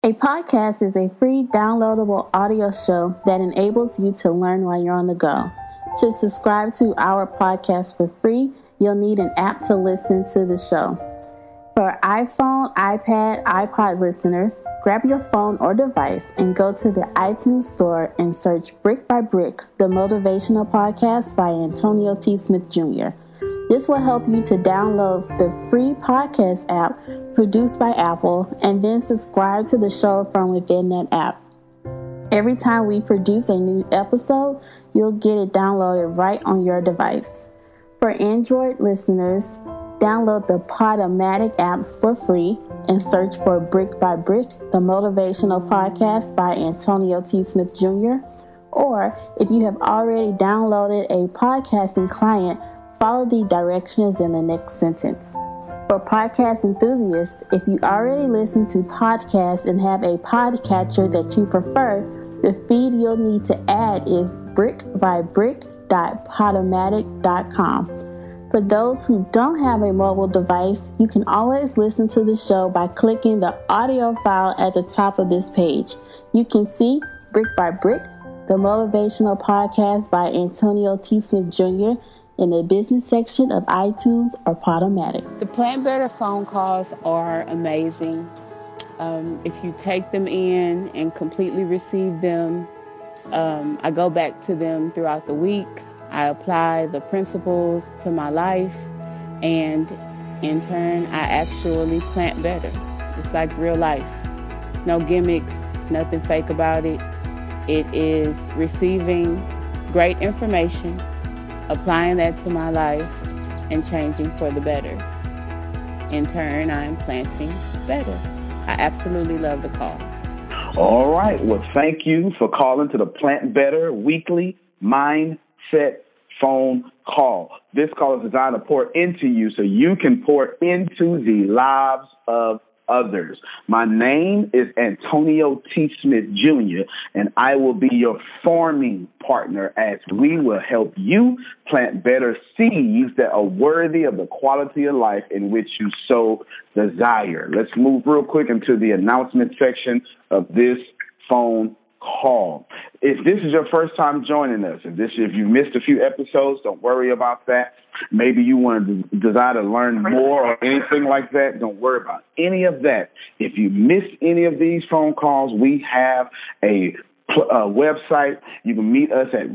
A podcast is a free downloadable audio show that enables you to learn while you're on the go. To subscribe to our podcast for free, you'll need an app to listen to the show. For iPhone, iPad, iPod listeners, grab your phone or device and go to the iTunes store and search Brick by Brick, the motivational podcast by Antonio T. Smith Jr. This will help you to download the free podcast app produced by Apple and then subscribe to the show from within that app. Every time we produce a new episode, you'll get it downloaded right on your device. For Android listeners, download the Podomatic app for free and search for Brick by Brick, the motivational podcast by Antonio T. Smith Jr. Or if you have already downloaded a podcasting client, follow the directions in the next sentence. For podcast enthusiasts, if you already listen to podcasts and have a podcatcher that you prefer, the feed you'll need to add is brickbybrick.podomatic.com. For those who don't have a mobile device, you can always listen to the show by clicking the audio file at the top of this page. You can see Brick by Brick, the motivational podcast by Antonio T. Smith Jr. in the business section of iTunes or Podomatic. The Plant Better phone calls are amazing. If you take them in and completely receive them, I go back to them throughout the week. I apply the principles to my life, and in turn, I actually plant better. It's like real life. There's no gimmicks, nothing fake about it. It is receiving great information, applying that to my life, and changing for the better. In turn, I am planting better. I absolutely love the call. All right. Well, thank you for calling to the Plant Better Weekly Mindset phone call. This call is designed to pour into you so you can pour into the lives of others. My name is Antonio T. Smith Jr., and I will be your farming partner as we will help you plant better seeds that are worthy of the quality of life in which you so desire. Let's move real quick into the announcement section of this phone call. If this is your first time joining us, if you missed a few episodes, don't worry about that. Maybe you want to desire to learn more or anything like that, don't worry about any of that. If you missed any of these phone calls, we have a website. You can meet us at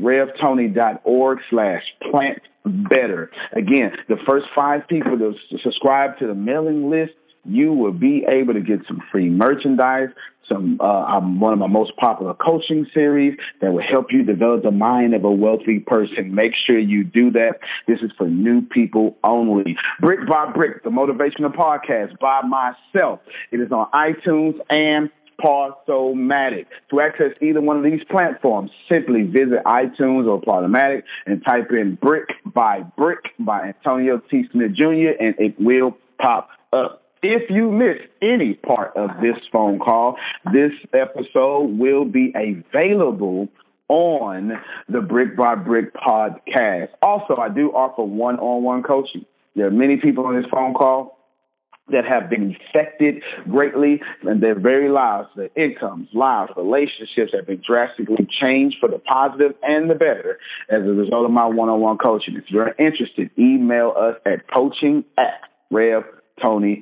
revtony.org/plantbetter. Again, the first 5 people to subscribe to the mailing list, you will be able to get some free merchandise, one of my most popular coaching series that will help you develop the mind of a wealthy person. Make sure you do that. This is for new people only. Brick by Brick, the motivational podcast by myself. It is on iTunes and Podomatic. To access either one of these platforms, simply visit iTunes or Podomatic and type in Brick by Antonio T. Smith Jr. and it will pop up. If you miss any part of this phone call, this episode will be available on the Brick by Brick podcast. Also, I do offer one-on-one coaching. There are many people on this phone call that have been affected greatly, and their very lives, their incomes, lives, relationships have been drastically changed for the positive and the better as a result of my one-on-one coaching. If you're interested, email us at coaching@revtony.org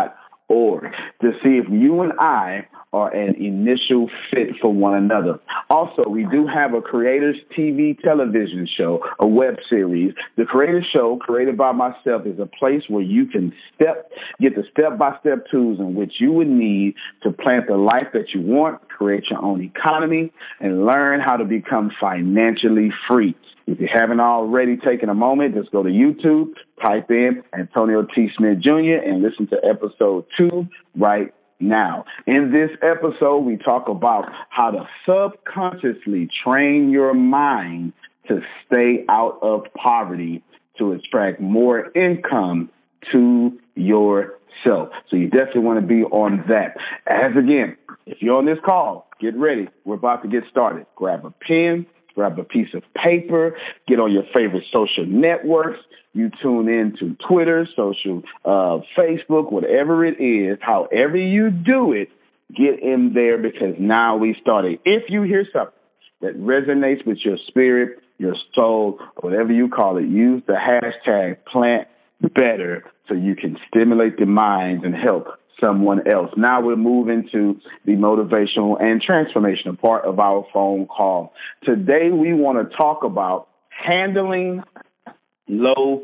to see if you and I are an initial fit for one another. Also, we do have a Creators TV television show, a web series. The Creators Show, created by myself, is a place where you can get the step-by-step tools in which you would need to plant the life that you want, create your own economy, and learn how to become financially free. If you haven't already taken a moment, just go to YouTube, type in Antonio T. Smith Jr., and listen to episode 2 right now. In this episode, we talk about how to subconsciously train your mind to stay out of poverty to extract more income to yourself. So you definitely want to be on that. As again, if you're on this call, get ready. We're about to get started. Grab a pen, grab a piece of paper, get on your favorite social networks. You tune in to Twitter, Facebook, whatever it is, however you do it, get in there because now we started. If you hear something that resonates with your spirit, your soul, whatever you call it, use the hashtag plant better so you can stimulate the minds and help someone else. Now we're moving to the motivational and transformational part of our phone call. Today we want to talk about handling low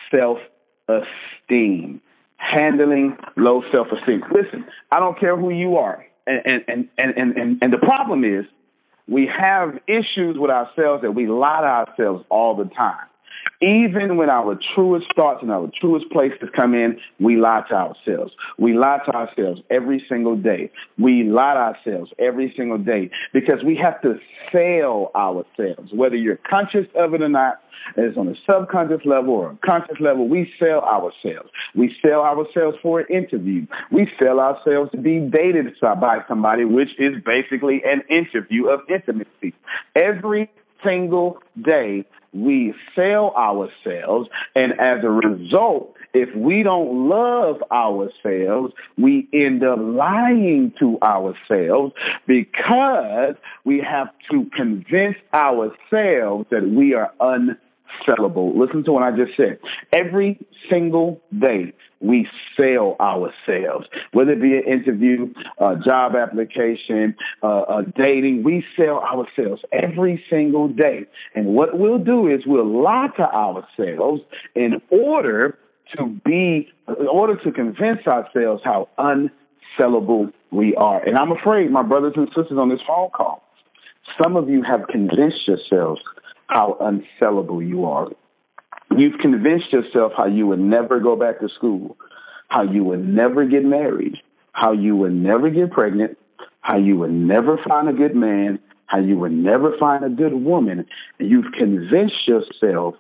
self-esteem. Handling low self-esteem. Listen, I don't care who you are. And the problem is we have issues with ourselves that we lie to ourselves all the time. Even when our truest thoughts and our truest places come in, we lie to ourselves. We lie to ourselves every single day. We lie to ourselves every single day because we have to sell ourselves. Whether you're conscious of it or not, it's on a subconscious level or a conscious level, we sell ourselves. We sell ourselves for an interview. We sell ourselves to be dated by somebody, which is basically an interview of intimacy. Every single day, we sell ourselves, and as a result, if we don't love ourselves, we end up lying to ourselves because we have to convince ourselves that we are unsellable. Listen to what I just said. Every single day, we sell ourselves, whether it be an interview, a job application, dating. We sell ourselves every single day. And what we'll do is we'll lie to ourselves in order to convince ourselves how unsellable we are. And I'm afraid, my brothers and sisters on this phone call, some of you have convinced yourselves how unsellable you are. You've convinced yourself how you would never go back to school, how you would never get married, how you would never get pregnant, how you would never find a good man, how you would never find a good woman. You've convinced yourself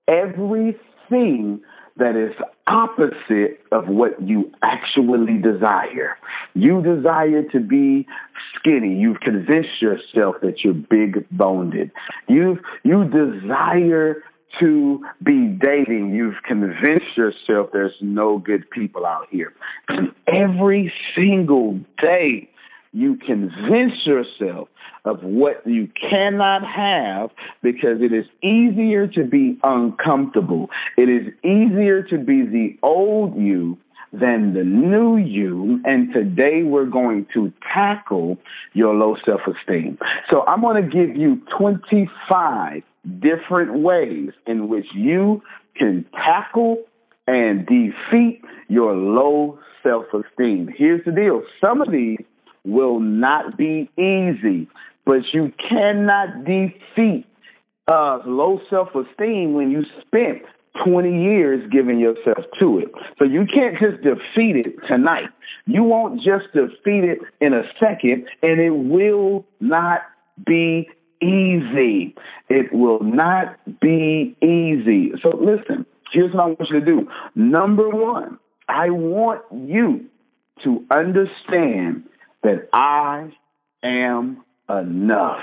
everything that is opposite of what you actually desire. You desire to be skinny. You've convinced yourself that you're big-boned. You desire to be dating. You've convinced yourself there's no good people out here. And every single day, you convince yourself of what you cannot have because it is easier to be uncomfortable. It is easier to be the old you than the new you. And today we're going to tackle your low self-esteem. So I'm going to give you 25 different ways in which you can tackle and defeat your low self-esteem. Here's the deal. Some of these will not be easy, but you cannot defeat low self-esteem when you spent 20 years giving yourself to it. So you can't just defeat it tonight. You won't just defeat it in a second, and it will not be easy. It will not be easy. So listen, here's what I want you to do. Number one, I want you to understand that I am enough.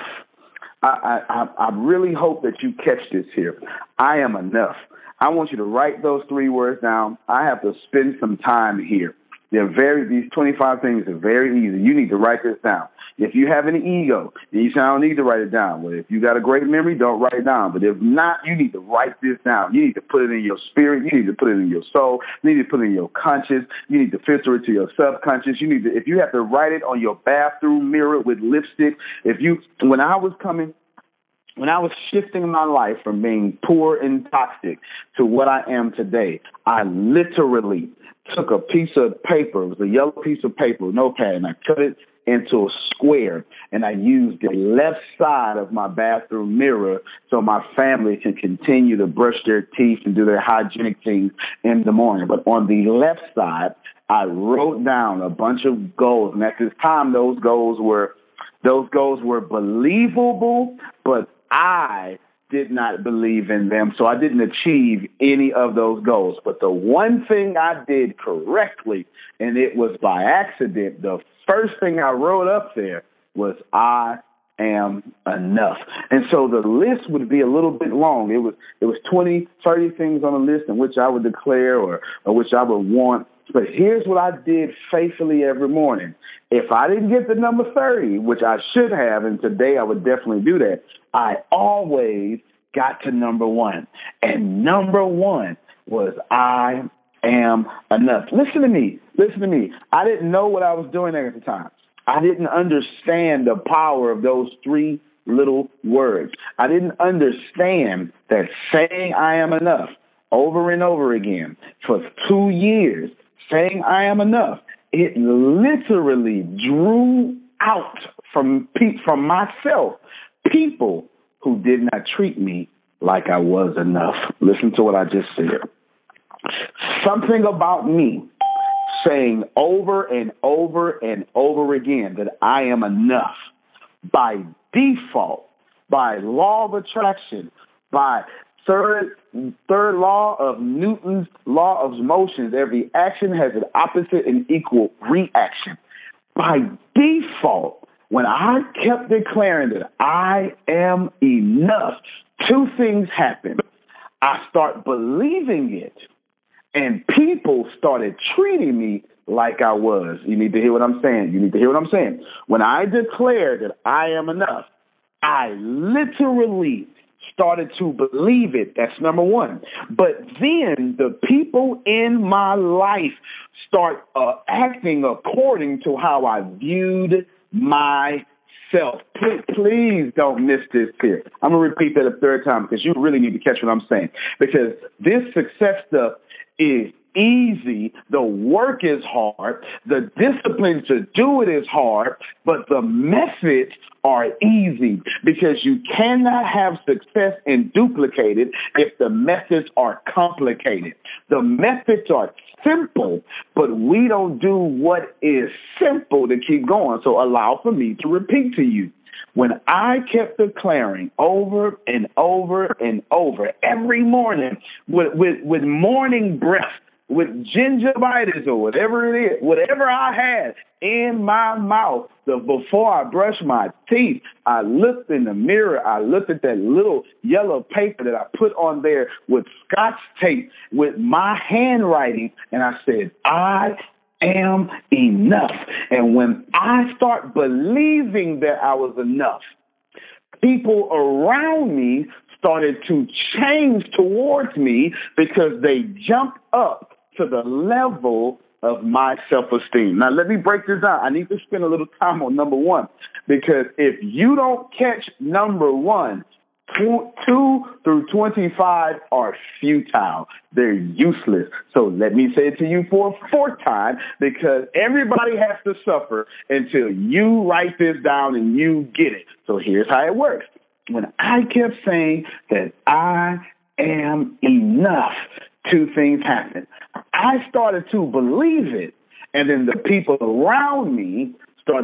I really hope that you catch this here. I am enough. I want you to write those 3 words down. I have to spend some time here. These 25 things are very easy. You need to write this down. If you have an ego, and you say, I don't need to write it down. Well, if you got a great memory, don't write it down. But if not, you need to write this down. You need to put it in your spirit. You need to put it in your soul. You need to put it in your conscious. You need to filter it to your subconscious. If you have to write it on your bathroom mirror with lipstick. When I was shifting my life from being poor and toxic to what I am today, I literally took a piece of paper. It was a yellow piece of paper, notepad, and I cut it into a square, and I used the left side of my bathroom mirror so my family can continue to brush their teeth and do their hygienic things in the morning. But on the left side, I wrote down a bunch of goals, and at this time, those goals were believable, but I did not believe in them, so I didn't achieve any of those goals. But the one thing I did correctly, and it was by accident, the first thing I wrote up there was I am enough. And so the list would be a little bit long. It was 20, 30 things on the list in which I would declare or which I would want But here's what I did faithfully every morning. If I didn't get the number 30, which I should have, and today I would definitely do that, I always got to number 1. And number 1 was I am enough. Listen to me. Listen to me. I didn't know what I was doing at the time. I didn't understand the power of those 3 little words. I didn't understand that saying I am enough over and over again for 2 years, saying I am enough, it literally drew out from myself people who did not treat me like I was enough. Listen to what I just said. Something about me saying over and over and over again that I am enough, by default, by law of attraction, by third law of Newton's law of motions, every action has an opposite and equal reaction. By default, when I kept declaring that I am enough, 2 things happened. I start believing it, and people started treating me like I was. You need to hear what I'm saying. You need to hear what I'm saying. When I declared that I am enough, I literally started to believe it. That's number 1. But then the people in my life start acting according to how I viewed myself. Please don't miss this here. I'm going to repeat that a 3rd time because you really need to catch what I'm saying. Because this success stuff is easy. The work is hard. The discipline to do it is hard, but the methods are easy because you cannot have success and duplicate it if the methods are complicated. The methods are simple, but we don't do what is simple to keep going. So allow for me to repeat to you. When I kept declaring over and over and over every morning with morning breath, with gingivitis or whatever it is, whatever I had in my mouth, before I brushed my teeth, I looked in the mirror. I looked at that little yellow paper that I put on there with Scotch tape with my handwriting, and I said, I am enough. And when I start believing that I was enough, people around me started to change towards me because they jumped up to the level of my self-esteem. Now, let me break this down. I need to spend a little time on number 1, because if you don't catch number 1, 2 through 25 are futile. They're useless. So let me say it to you for a 4th time, because everybody has to suffer until you write this down and you get it. So here's how it works. When I kept saying that I am enough, 2 things happened. I started to believe it, and then the people around me start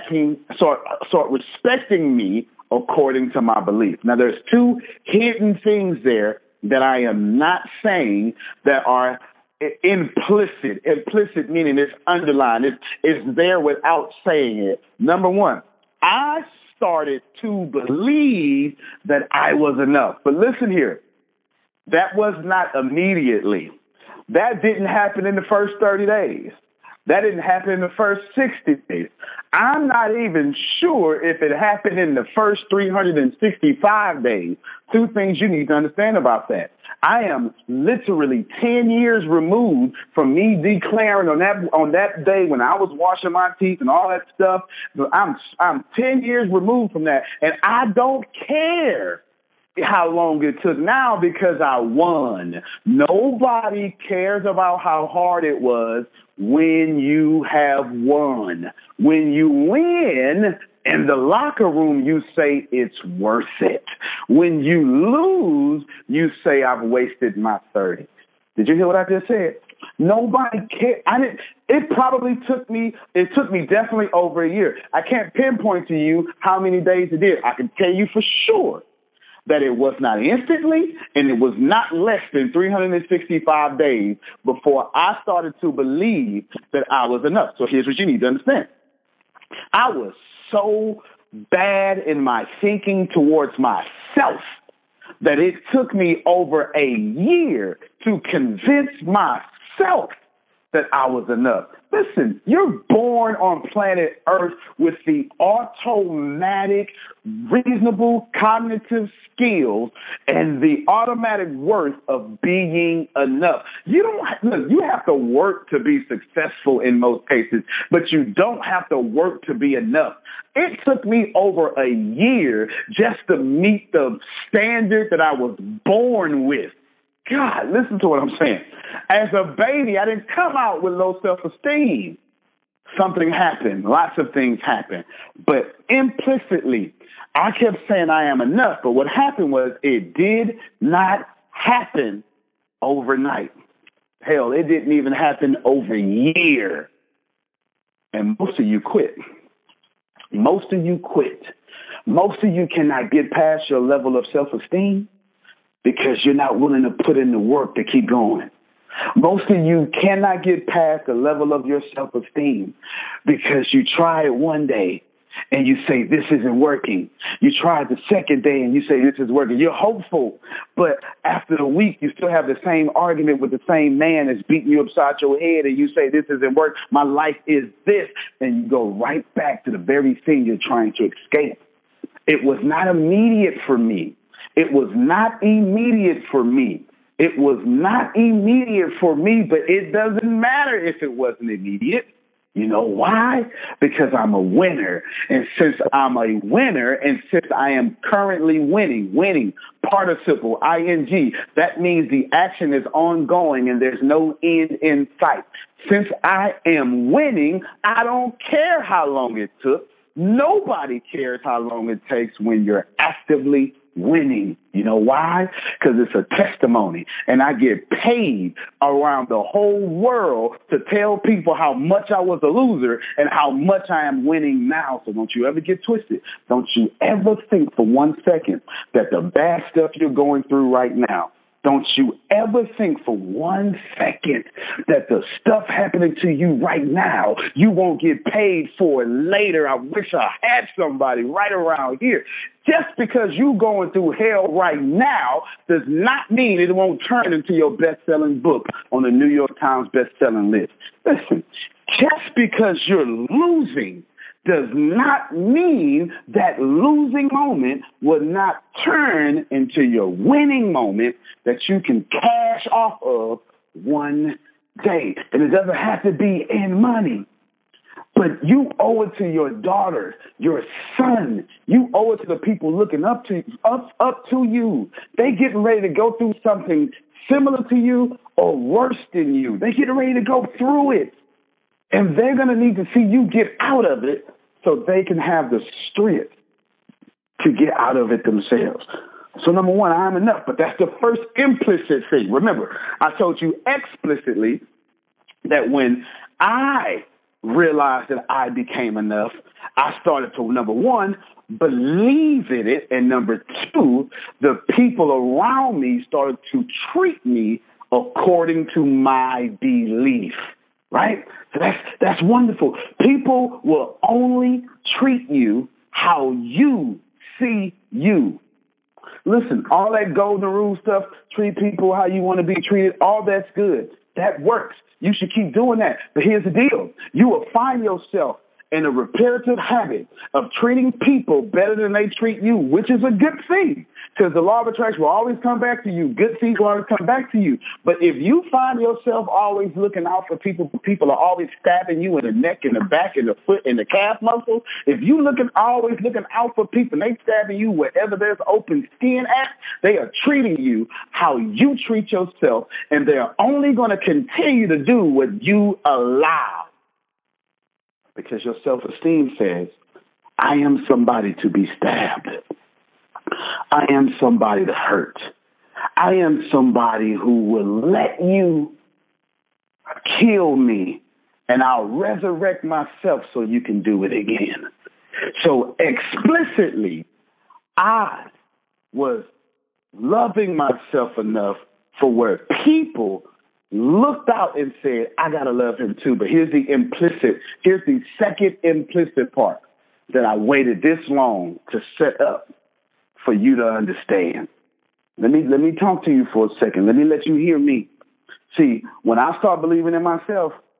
respecting me according to my belief. Now, there's 2 hidden things there that I am not saying that are implicit. Implicit meaning it's underlined. It's there without saying it. Number 1, I started to believe that I was enough. But listen here, that was not immediately. That didn't happen in the first 30 days. That didn't happen in the first 60 days. I'm not even sure if it happened in the first 365 days. 2 things you need to understand about that. I am literally 10 years removed from me declaring on that day when I was washing my teeth and all that stuff. I'm 10 years removed from that, and I don't care how long it took now because I won. Nobody cares about how hard it was when you have won. When you win in the locker room, you say it's worth it. When you lose, you say I've wasted my 30. Did you hear what I just said? Nobody cared. It took me definitely over a year. I can't pinpoint to you how many days it did. I can tell you for sure that it was not instantly, and it was not less than 365 days before I started to believe that I was enough. So here's what you need to understand. I was so bad in my thinking towards myself that it took me over a year to convince myself that I was enough. Listen, you're born on planet Earth with the automatic, reasonable cognitive skills and the automatic worth of being enough. You have to work to be successful in most cases, but you don't have to work to be enough. It took me over a year just to meet the standard that I was born with. God, listen to what I'm saying. As a baby, I didn't come out with low self-esteem. Something happened. Lots of things happened. But implicitly, I kept saying I am enough. But what happened was it did not happen overnight. Hell, it didn't even happen over a year. And most of you quit. Most of you quit. Most of you cannot get past your level of self-esteem because you're not willing to put in the work to keep going. Most of you cannot get past the level of your self-esteem because you try it one day and you say, this isn't working. You try it the second day and you say, this is working. You're hopeful, but after the week, you still have the same argument with the same man that's beating you upside your head and you say, this isn't work. My life is this. And you go right back to the very thing you're trying to escape. It was not immediate for me. It was not immediate for me. It was not immediate for me, but it doesn't matter if it wasn't immediate. You know why? Because I'm a winner. And since I'm a winner and since I am currently winning, participle, ing, that means the action is ongoing and there's no end in sight. Since I am winning, I don't care how long it took. Nobody cares how long it takes when you're actively winning. You know why? Because it's a testimony. And I get paid around the whole world to tell people how much I was a loser and how much I am winning now. So don't you ever get twisted. Don't you ever think for 1 second that the bad stuff you're going through right now, don't you ever think for 1 second that the stuff happening to you right now, you won't get paid for it later. I wish I had somebody right around here. Just because you're going through hell right now does not mean it won't turn into your best-selling book on the New York Times best-selling list. Listen, just because you're losing does not mean that losing moment will not turn into your winning moment that you can cash off of one day. And it doesn't have to be in money, but you owe it to your daughter, your son. You owe it to the people looking up to you. They getting ready to go through something similar to you or worse than you. They getting ready to go through it. And they're going to need to see you get out of it so they can have the strength to get out of it themselves. So number one, I'm enough, but that's the first implicit thing. Remember, I told you explicitly that when I realized that I became enough, I started to, number one, believe in it, and number two, the people around me started to treat me according to my belief. Right? So that's wonderful. People will only treat you how you see you. Listen, all that golden rule stuff, treat people how you want to be treated, all that's good. That works. You should keep doing that. But here's the deal. You will find yourself in a repetitive habit of treating people better than they treat you, which is a good thing. Because the law of attraction will always come back to you. Good things will always come back to you. But if you find yourself always looking out for people, people are always stabbing you in the neck, in the back, in the foot, in the calf muscles. If you always looking out for people and they stabbing you wherever there's open skin at, they are treating you how you treat yourself. And they're only going to continue to do what you allow. Because your self-esteem says, I am somebody to be stabbed. I am somebody to hurt. I am somebody who will let you kill me and I'll resurrect myself so you can do it again. So explicitly, I was loving myself enough for where people looked out and said, I got to love him too. But here's the second implicit part that I waited this long to set up for you to understand. Let me talk to you for a second. Let me let you hear me. See, when I start believing in myself,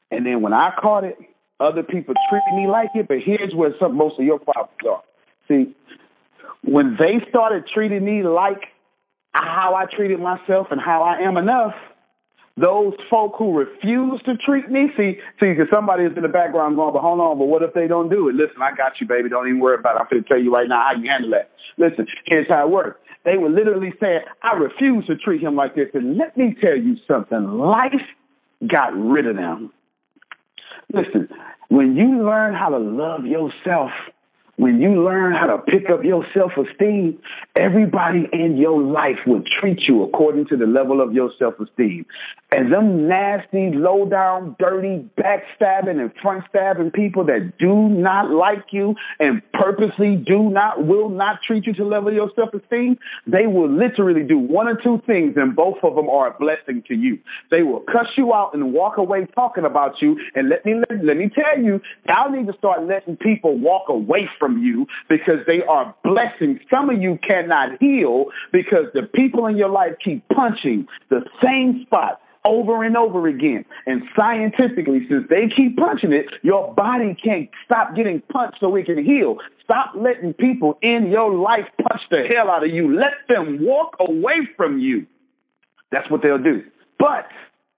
And then when I caught it, other people treated me like it. But here's where most of your problems are. See, when they started treating me like how I treated myself and how I am enough, those folk who refuse to treat me, see, because somebody is in the background going, but hold on, but what if they don't do it? Listen, I got you, baby. Don't even worry about it. I'm going to tell you right now how you handle that. Listen, here's how it works. They were literally saying, I refuse to treat him like this. And let me tell you something. Life got rid of them. Listen, when you learn how to love yourself, when you learn how to pick up your self-esteem, everybody in your life will treat you according to the level of your self-esteem. And them nasty, low-down, dirty, backstabbing and front-stabbing people that do not like you and purposely will not treat you to the level of your self-esteem, they will literally do one or two things, and both of them are a blessing to you. They will cuss you out and walk away talking about you. And let me tell you, y'all need to start letting people walk away from you, because they are blessings. Some of you cannot heal because the people in your life keep punching the same spot over and over again. And scientifically, since they keep punching it, your body can't stop getting punched so it can heal. Stop letting people in your life punch the hell out of you. Let them walk away from you. That's what they'll do. But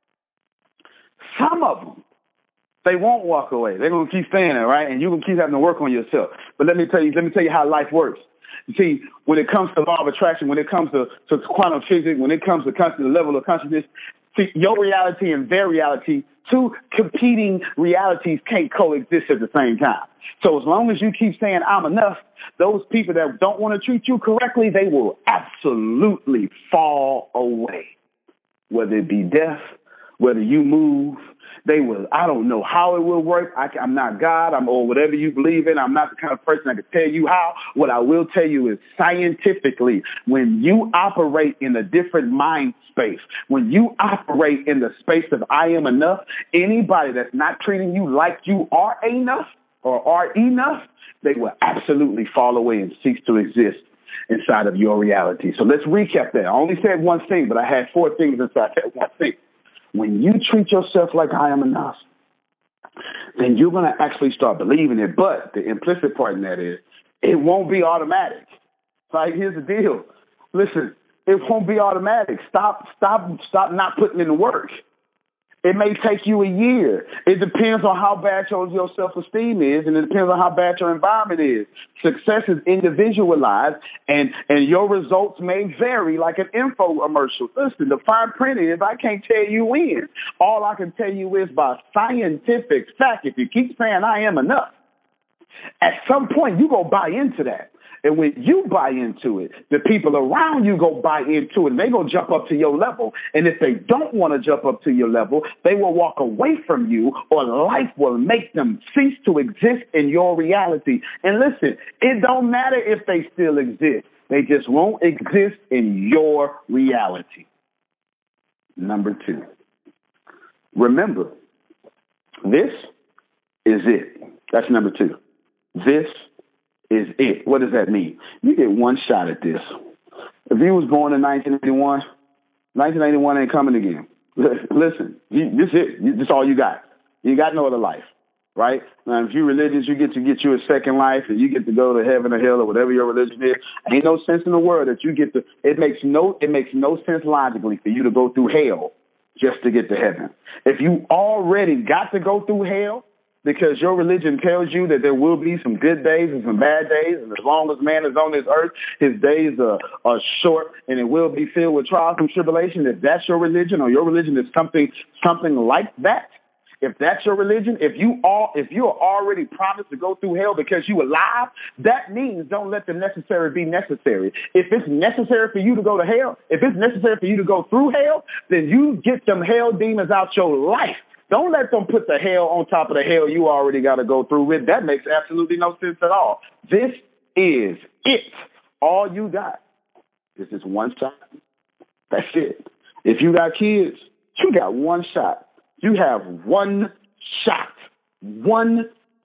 some of them, they won't walk away. They're going to keep staying there, right? And you're going to keep having to work on yourself. But let me tell you how life works. You see, when it comes to law of attraction, when it comes to quantum physics, when it comes to the level of consciousness, see, your reality and their reality, two competing realities can't coexist at the same time. So as long as you keep saying, I'm enough, those people that don't want to treat you correctly, they will absolutely fall away. Whether it be death, whether you move, they will. I don't know how it will work. I'm not God, or whatever you believe in. I'm not the kind of person that can tell you how. What I will tell you is scientifically, when you operate in a different mind space, when you operate in the space of I am enough, anybody that's not treating you like you are enough or are enough, they will absolutely fall away and cease to exist inside of your reality. So let's recap that. I only said one thing, but I had four things inside that one thing. When you treat yourself like I am enough, then you're going to actually start believing it. But the implicit part in that is it won't be automatic. Like, here's the deal. Listen, it won't be automatic. Stop not putting in the work. It may take you a year. It depends on how bad your self-esteem is, and it depends on how bad your environment is. Success is individualized, and your results may vary like an infomercial. Listen, the fine print is I can't tell you when. All I can tell you is by scientific fact, if you keep saying I am enough, at some point you go buy into that. And when you buy into it, the people around you go buy into it, and they go jump up to your level. And if they don't want to jump up to your level, they will walk away from you, or life will make them cease to exist in your reality. And listen, it don't matter if they still exist. They just won't exist in your reality. Number 2, remember, this is it. That's number 2. This is it. What does that mean? You get one shot at this. If you was born in 1981, 1981 ain't coming again. Listen, this is it. This is all you got. You got no other life, right? Now, if you're religious, you get you a second life, and you get to go to heaven or hell or whatever your religion is. Ain't no sense in the world that you get to. It makes no sense logically for you to go through hell just to get to heaven. If you already got to go through hell, because your religion tells you that there will be some good days and some bad days, and as long as man is on this earth, his days are short, and it will be filled with trials and tribulation. If that's your religion, or your religion is something like that, if that's your religion, if you are already promised to go through hell because you alive, that means don't let the necessary be necessary. If it's necessary for you to go to hell, if it's necessary for you to go through hell, then you get them hell demons out your life. Don't let them put the hell on top of the hell you already got to go through with. That makes absolutely no sense at all. This is it. All you got is this one shot. That's it. If you got kids, you got one shot. You have one shot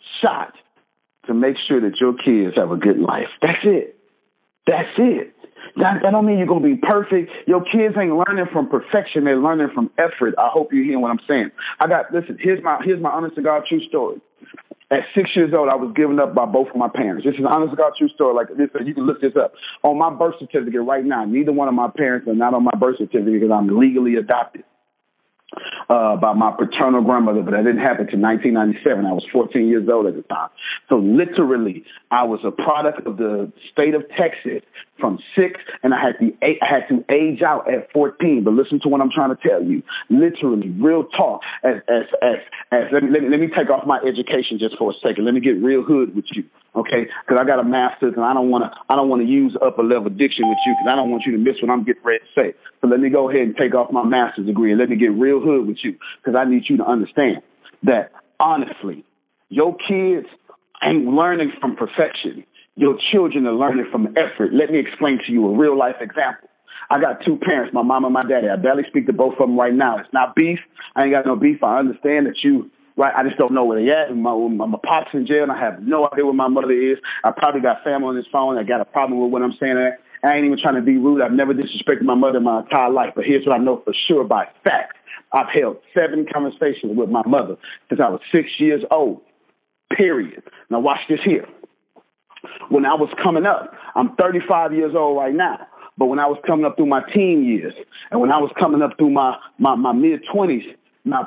to make sure that your kids have a good life. That's it. That's it. That don't mean you're going to be perfect. Your kids ain't learning from perfection. They're learning from effort. I hope you hear what I'm saying. Listen, here's my honest to God true story. At 6 years old, I was given up by both of my parents. This is an honest to God true story. Like this, you can look this up. On my birth certificate right now, neither one of my parents are not on my birth certificate because I'm legally adopted by my paternal grandmother, but that didn't happen until 1997. I was 14 years old at the time. So literally, I was a product of the state of Texas from 6, and I had to age out at 14. But listen to what I'm trying to tell you. Literally, real talk. Let me take off my education just for a second. Let me get real hood with you. Okay, because I got a master's and I don't want to use upper level diction with you because I don't want you to miss what I'm getting ready to say. So let me go ahead and take off my master's degree and let me get real hood with you because I need you to understand that honestly, your kids ain't learning from perfection. Your children are learning from effort. Let me explain to you a real life example. I got 2 parents, my mom and my daddy. I barely speak to both of them right now. It's not beef. I ain't got no beef. I understand that you. Right, I just don't know where they at. My pop's in jail, and I have no idea where my mother is. I probably got family on this phone that got a problem with what I'm saying. I ain't even trying to be rude. I've never disrespected my mother my entire life, but here's what I know for sure by fact. I've held 7 conversations with my mother since I was 6 years old, period. Now watch this here. When I was coming up, I'm 35 years old right now, but when I was coming up through my teen years, and when I was coming up through my mid-20s, my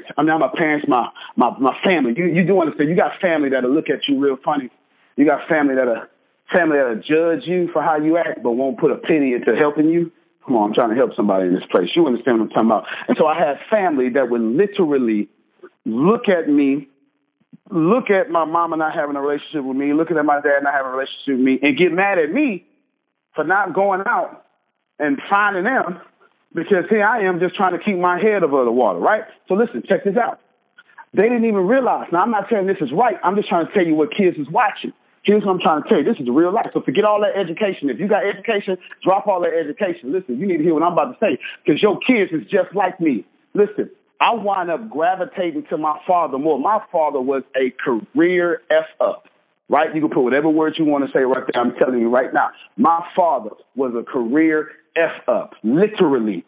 family. You do understand? You got family that'll look at you real funny. You got family that'll judge you for how you act, but won't put a penny into helping you. Come on, I'm trying to help somebody in this place. You understand what I'm talking about? And so I had family that would literally look at me, look at my mama not having a relationship with me, looking at my dad not having a relationship with me, and get mad at me for not going out and finding them. Because here I am just trying to keep my head above the water, right? So listen, check this out. They didn't even realize. Now, I'm not saying this is right. I'm just trying to tell you what kids is watching. Here's what I'm trying to tell you. This is real life. So forget all that education. If you got education, drop all that education. Listen, you need to hear what I'm about to say because your kids is just like me. Listen, I wind up gravitating to my father more. My father was a career F-up. Right? You can put whatever words you want to say right there. I'm telling you right now. My father was a career F-up. Literally.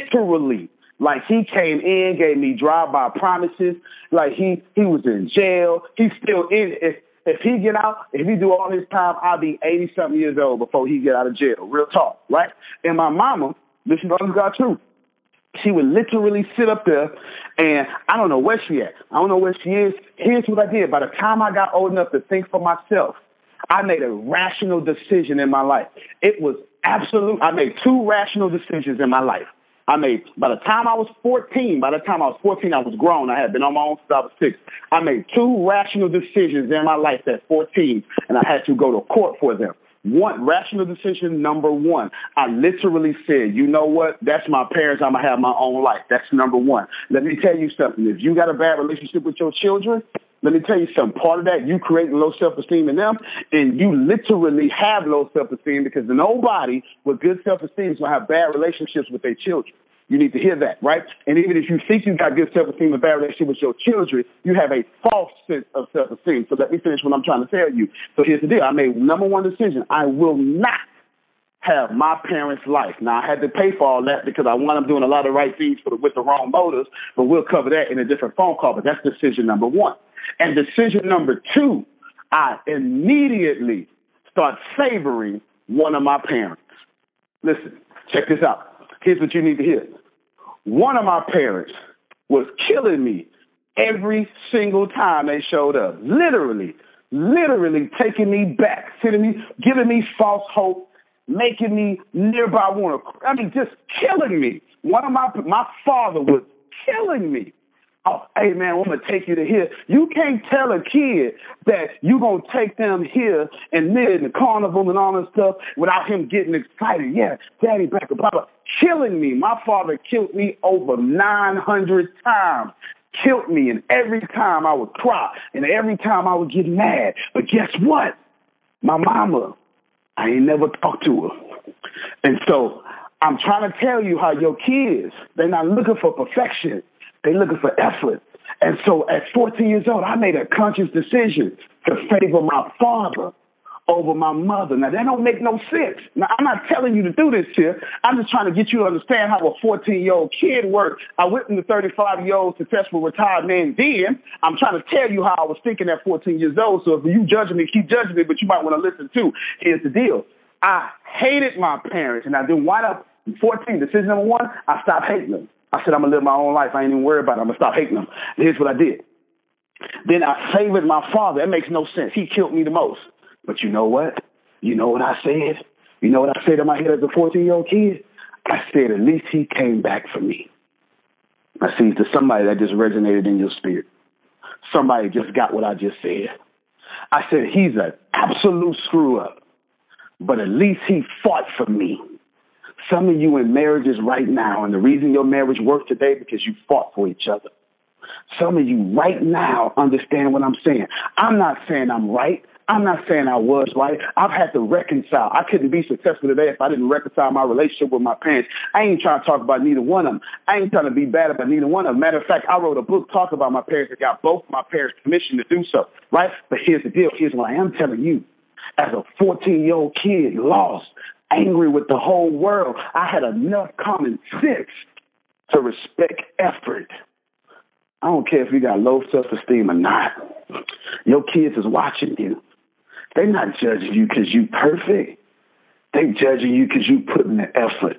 Like he came in, gave me drive-by promises. Like he was in jail. He's still in. If he get out, if he do all his time, I'll be 80-something years old before he get out of jail. Real talk, right? And my mama, this is God truth. She would literally sit up there, and I don't know where she at. I don't know where she is. Here's what I did. By the time I got old enough to think for myself, I made a rational decision in my life. It was absolute. I made 2 rational decisions in my life. By the time I was 14, I was grown. I had been on my own since I was 6. I made 2 rational decisions in my life at 14, and I had to go to court for them. One rational decision, number 1. I literally said, you know what? That's my parents. I'm going to have my own life. That's number 1. Let me tell you something. If you got a bad relationship with your children, let me tell you something. Part of that, you create low self-esteem in them, and you literally have low self-esteem because nobody with good self-esteem is going to have bad relationships with their children. You need to hear that, right? And even if you think you got good self-esteem and bad relationship with your children, you have a false sense of self-esteem. So let me finish what I'm trying to tell you. So here's the deal. I made number 1 decision. I will not have my parents' life. Now, I had to pay for all that because I wound up doing a lot of right things with the wrong motives, but we'll cover that in a different phone call. But that's decision number 1. And decision number 2, I immediately start favoring one of my parents. Listen, check this out. Here's what you need to hear. One of my parents was killing me every single time they showed up. Literally taking me back, giving me false hope, making me nearby just killing me. My father was killing me. Oh, hey, man, I'm going to take you to here. You can't tell a kid that you're going to take them here and live in the carnival and all that stuff without him getting excited. Yeah, daddy back, blah, blah. Killing me. My father killed me over 900 times. Killed me, and every time I would cry, and every time I would get mad. But guess what? My mama, I ain't never talked to her. And so I'm trying to tell you how your kids, they're not looking for perfection. They're looking for effort. And so at 14 years old, I made a conscious decision to favor my father over my mother. Now, that don't make no sense. Now, I'm not telling you to do this here. I'm just trying to get you to understand how a 14-year-old kid works. I went into 35-year-old successful retired man then. I'm trying to tell you how I was thinking at 14 years old. So if you judging me, keep judging me, but you might want to listen too. Here's the deal. I hated my parents, and I didn't wind up 14. Decision number one, I stopped hating them. I said, I'm going to live my own life. I ain't even worried about it. I'm going to stop hating them. And here's what I did. Then I favored my father. That makes no sense. He killed me the most. But you know what? You know what I said? You know what I said in my head as a 14-year-old kid? I said, at least he came back for me. I see, to somebody that just resonated in your spirit. Somebody just got what I just said. I said, he's an absolute screw-up. But at least he fought for me. Some of you in marriages right now, and the reason your marriage works today because you fought for each other. Some of you right now understand what I'm saying. I'm not saying I'm right. I'm not saying I was right. I've had to reconcile. I couldn't be successful today if I didn't reconcile my relationship with my parents. I ain't trying to talk about neither one of them. I ain't trying to be bad about neither one of them. Matter of fact, I wrote a book talking about my parents and got both my parents permission to do so, right? But here's the deal. Here's what I am telling you. As a 14-year-old kid, lost, angry with the whole world, I had enough common sense to respect effort. I don't care if you got low self-esteem or not. Your kids is watching you. They're not judging you because you perfect. They judging you because you put in the effort.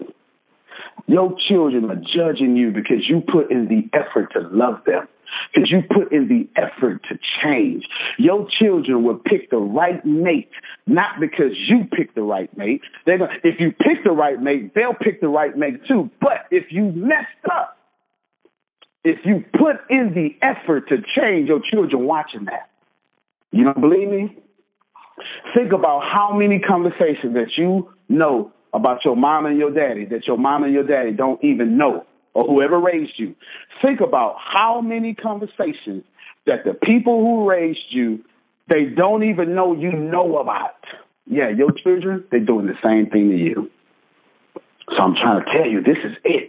Your children are judging you because you put in the effort to love them, because you put in the effort to change. Your children will pick the right mate, not because you picked the right mate. If you pick the right mate, they'll pick the right mate too. But if you messed up, if you put in the effort to change, your children watching that. You don't believe me? Think about how many conversations that you know about your mom and your daddy that your mom and your daddy don't even know, or whoever raised you. Think about how many conversations that the people who raised you, they don't even know you know about. Yeah, your children, they're doing the same thing to you. So I'm trying to tell you, this is it.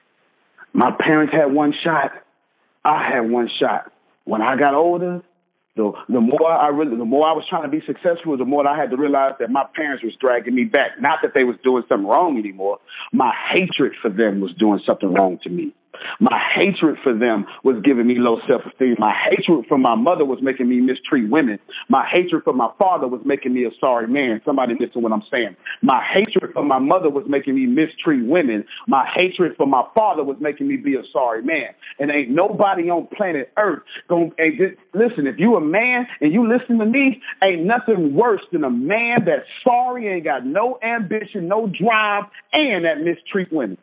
My parents had one shot. I had one shot. When I got older, the more I was trying to be successful, the more I had to realize that my parents was dragging me back. Not that they was doing something wrong anymore. My hatred for them was doing something wrong to me. My hatred for them was giving me low self-esteem. My hatred for my mother was making me mistreat women. My hatred for my father was making me a sorry man. Somebody listen to what I'm saying. My hatred for my mother was making me mistreat women. My hatred for my father was making me be a sorry man. And ain't nobody on planet Earth listen, if you a man and you listen to me, ain't nothing worse than a man that's sorry, ain't got no ambition, no drive, and that mistreat women.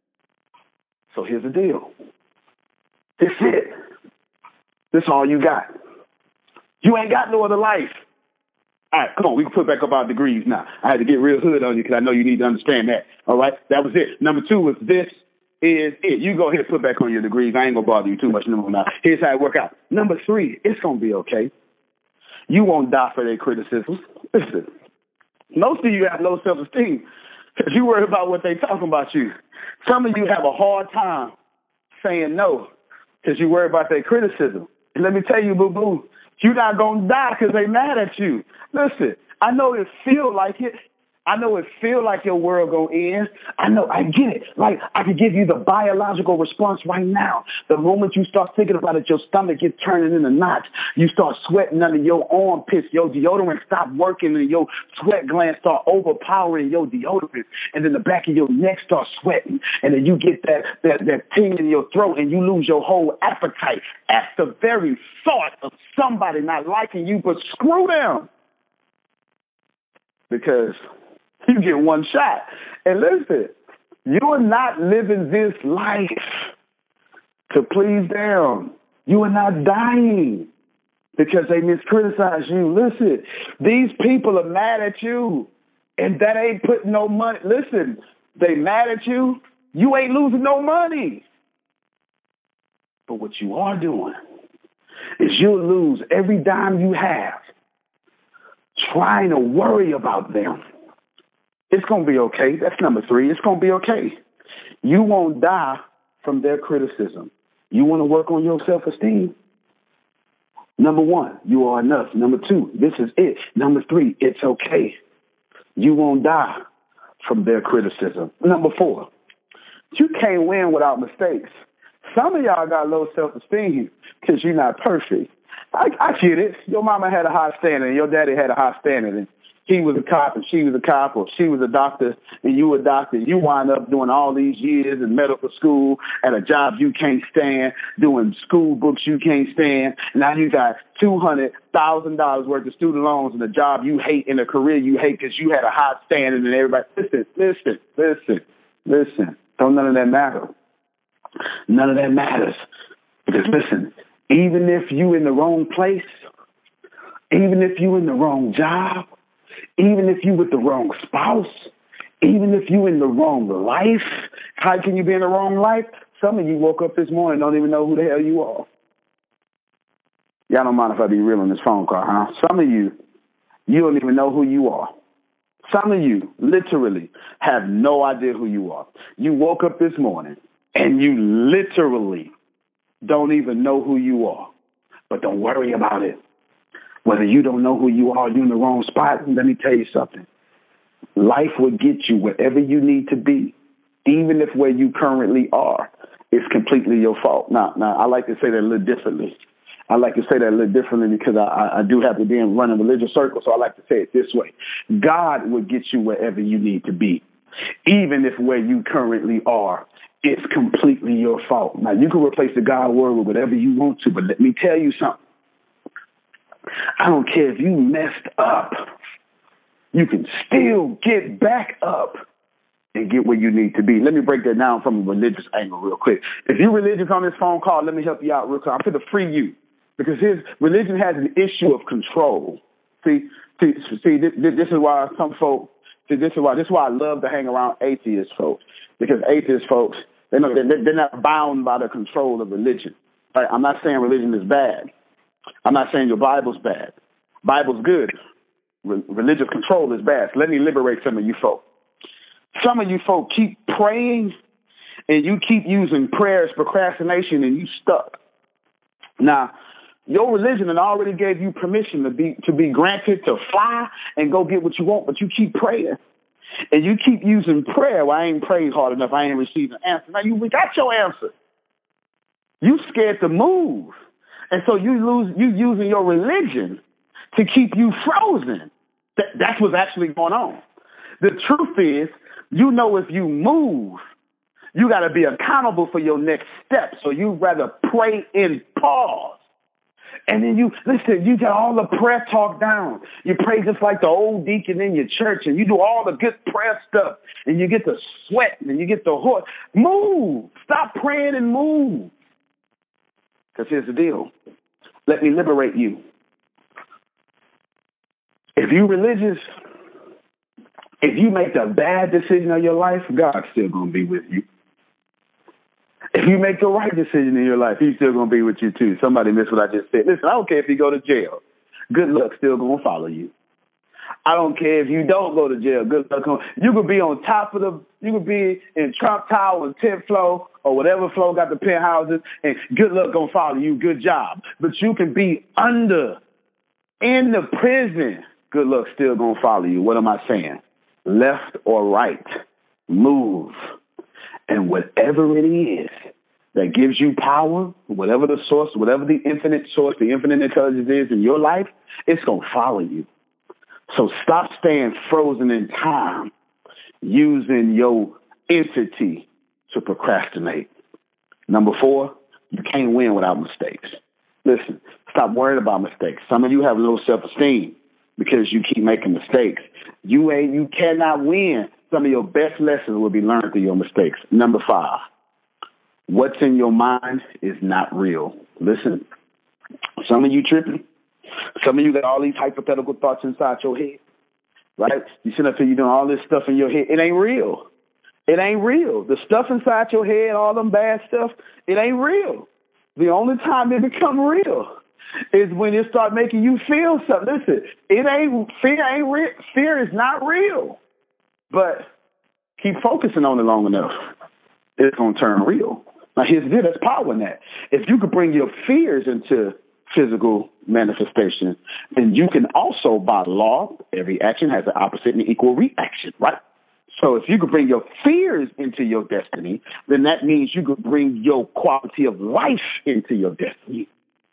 So here's the deal. This it. This all you got. You ain't got no other life. All right, come on. We can put back up our degrees now. I had to get real hood on you because I know you need to understand that. All right? That was it. Number two was this is it. You go ahead and put back on your degrees. I ain't going to bother you too much no more now. Here's how it work out. Number three, it's going to be okay. You won't die for their criticisms. Listen, most of you have low self-esteem because you worry about what they talking about you. Some of you have a hard time saying no because you worry about their criticism. And let me tell you, boo-boo, you're not going to die because they mad at you. Listen, I know it feel like it. I know it feel like your world gonna end. I know, I get it. Like, I can give you the biological response right now. The moment you start thinking about it, your stomach gets turning into knots. You start sweating under your armpits. Your deodorant stop working and your sweat glands start overpowering your deodorant. And then the back of your neck starts sweating. And then you get that ting in your throat and you lose your whole appetite at the very thought of somebody not liking you, but screw them. Because you get one shot. And listen, you are not living this life to please them. You are not dying because they miscriticize you. Listen, these people are mad at you, and that ain't putting no money. Listen, they mad at you. You ain't losing no money. But what you are doing is you'll lose every dime you have trying to worry about them. It's going to be okay. That's number three. It's going to be okay. You won't die from their criticism. You want to work on your self-esteem? Number one, you are enough. Number two, this is it. Number three, it's okay. You won't die from their criticism. Number four, you can't win without mistakes. Some of y'all got low self-esteem because you're not perfect. I get it. Your mama had a high standard and your daddy had a high standard. And he was a cop and she was a cop, or she was a doctor and you were a doctor. You wind up doing all these years in medical school at a job you can't stand, doing school books you can't stand. Now you got $200,000 worth of student loans and a job you hate and a career you hate because you had a high standard and everybody. Listen. Don't none of that matter. None of that matters. Because listen, even if you in the wrong place, even if you in the wrong job, even if you with the wrong spouse, even if you in the wrong life, how can you be in the wrong life? Some of you woke up this morning and don't even know who the hell you are. Y'all don't mind if I be real on this phone call, huh? Some of you don't even know who you are. Some of you literally have no idea who you are. You woke up this morning and you literally don't even know who you are. But don't worry about it. Whether you don't know who you are, you're in the wrong spot, let me tell you something. Life will get you wherever you need to be, even if where you currently are is completely your fault. Now, I like to say that a little differently. Because I do have to be in running religious circles, so I like to say it this way. God will get you wherever you need to be, even if where you currently are is completely your fault. Now, you can replace the God word with whatever you want to, but let me tell you something. I don't care if you messed up. You can still get back up and get where you need to be. Let me break that down from a religious angle real quick. If you're religious on this phone call, let me help you out real quick. I'm going to free you. Because his religion has an issue of control. See, this is why this is why I love to hang around atheist folks. Because atheist folks, they're not bound by the control of religion. Right? I'm not saying religion is bad. I'm not saying your Bible's bad. Bible's good. Religious control is bad. So let me liberate some of you folk. Some of you folk keep praying and you keep using prayer as procrastination and you stuck. Now, your religion already gave you permission to be granted to fly and go get what you want, but you keep praying. And you keep using prayer. Well, I ain't prayed hard enough. I ain't received an answer. Now, we got your answer. You scared to move. And so you using your religion to keep you frozen. That's what's actually going on. The truth is, if you move, you got to be accountable for your next step. So you rather pray in pause. And then you got all the prayer talk down. You pray just like the old deacon in your church, and you do all the good prayer stuff, and you get the sweat, and you get the horse. Move. Stop praying and move. Because here's the deal. Let me liberate you. If you're religious, if you make the bad decision of your life, God's still going to be with you. If you make the right decision in your life, he's still going to be with you too. Somebody missed what I just said. Listen, I don't care if you go to jail. Good luck still going to follow you. I don't care if you don't go to jail. Good luck. You could be on top of you could be in Trump Tower, 10th floor, or whatever floor got the penthouses, and good luck going to follow you. Good job. But you can be in the prison. Good luck still going to follow you. What am I saying? Left or right, move. And whatever it is that gives you power, whatever the source, whatever the infinite source, the infinite intelligence is in your life, it's going to follow you. So stop staying frozen in time using your entity to procrastinate. Number 4, you can't win without mistakes. Listen, stop worrying about mistakes. Some of you have low self-esteem because you keep making mistakes. You cannot win. Some of your best lessons will be learned through your mistakes. Number 5, what's in your mind is not real. Listen, some of you tripping. Some of you got all these hypothetical thoughts inside your head, right? You sit up here, you doing all this stuff in your head. It ain't real. It ain't real. The stuff inside your head, all them bad stuff, it ain't real. The only time it become real is when it start making you feel something. Listen, fear ain't real. Fear is not real. But keep focusing on it long enough, it's going to turn real. Now, here's the deal. There's power in that. If you could bring your fears into physical manifestation, then you can also, by law, every action has an opposite and equal reaction, right? So if you could bring your fears into your destiny, then that means you could bring your quality of life into your destiny.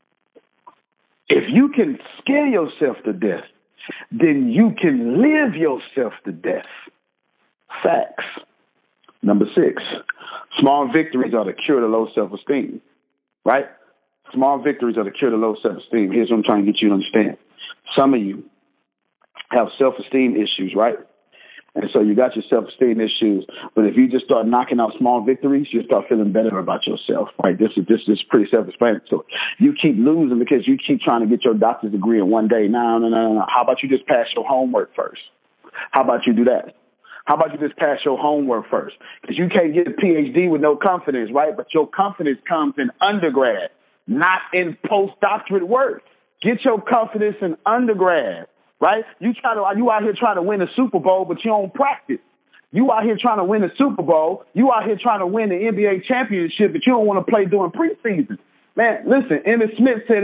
If you can scare yourself to death, then you can live yourself to death. Facts. Number 6, small victories are the cure to low self-esteem, right? Small victories are the cure to low self-esteem. Here's what I'm trying to get you to understand. Some of you have self-esteem issues, right? And so you got your self-esteem issues, but if you just start knocking out small victories, you start feeling better about yourself, right? This is pretty self-explanatory. You keep losing because you keep trying to get your doctor's degree in one day. No. How about you just pass your homework first? How about you do that? How about you just pass your homework first? Because you can't get a PhD with no confidence, right? But your confidence comes in undergrad, not in postdoctorate work. Get your confidence in undergrad. Right? You out here trying to win a Super Bowl, but you don't practice. You out here trying to win a Super Bowl. You out here trying to win the NBA championship, but you don't want to play during preseason. Man, listen, Emmitt Smith said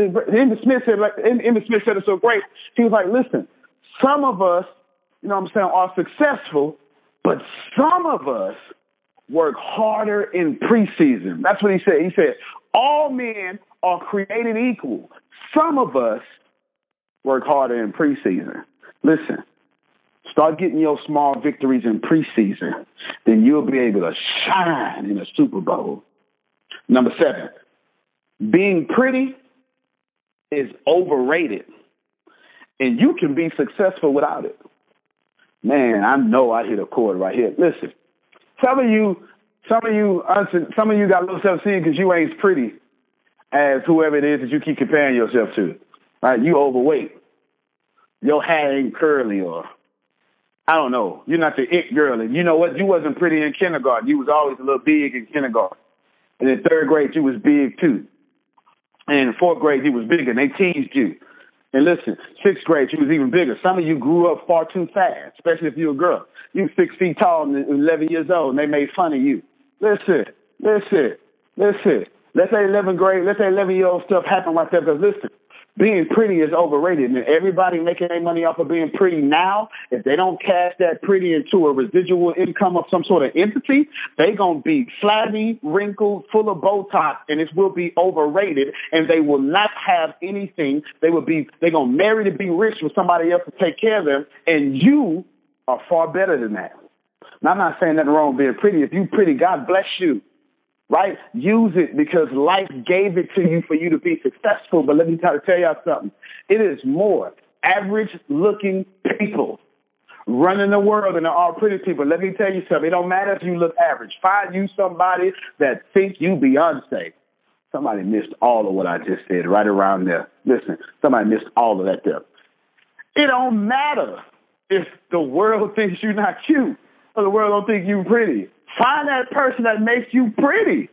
it so great. He was like, listen, some of us, you know what I'm saying, are successful, but some of us work harder in preseason. That's what he said. He said, all men are created equal. Some of us work harder in preseason. Listen, start getting your small victories in preseason. Then you'll be able to shine in a Super Bowl. Number 7, being pretty is overrated. And you can be successful without it. Man, I know I hit a chord right here. Listen, some of you got low self-esteem because you ain't as pretty as whoever it is that you keep comparing yourself to. Right? You overweight. Your hair ain't curly, or I don't know. You're not the it girl. And you know what? You wasn't pretty in kindergarten. You was always a little big in kindergarten. And in 3rd grade, you was big too. And in 4th grade, you was bigger, and they teased you. And listen, 6th grade, you was even bigger. Some of you grew up far too fast, especially if you're a girl. You were 6 feet tall and 11 years old, and they made fun of you. Listen. Let's say 11-year-old stuff happened like that, because listen, being pretty is overrated, and everybody making their money off of being pretty now, if they don't cash that pretty into a residual income of some sort of entity, they going to be flabby, wrinkled, full of Botox, and it will be overrated, and they will not have anything. They're going to marry to be rich with somebody else to take care of them, and you are far better than that. Now, I'm not saying nothing wrong with being pretty. If you pretty, God bless you. Right? Use it because life gave it to you for you to be successful. But let me tell y'all something. It is more average-looking people running the world than there are pretty people. Let me tell you something. It don't matter if you look average. Find you somebody that think you Beyonce. Somebody missed all of what I just said right around there. Listen, somebody missed all of that there. It don't matter if the world thinks you're not cute or the world don't think you pretty. Find that person that makes you pretty.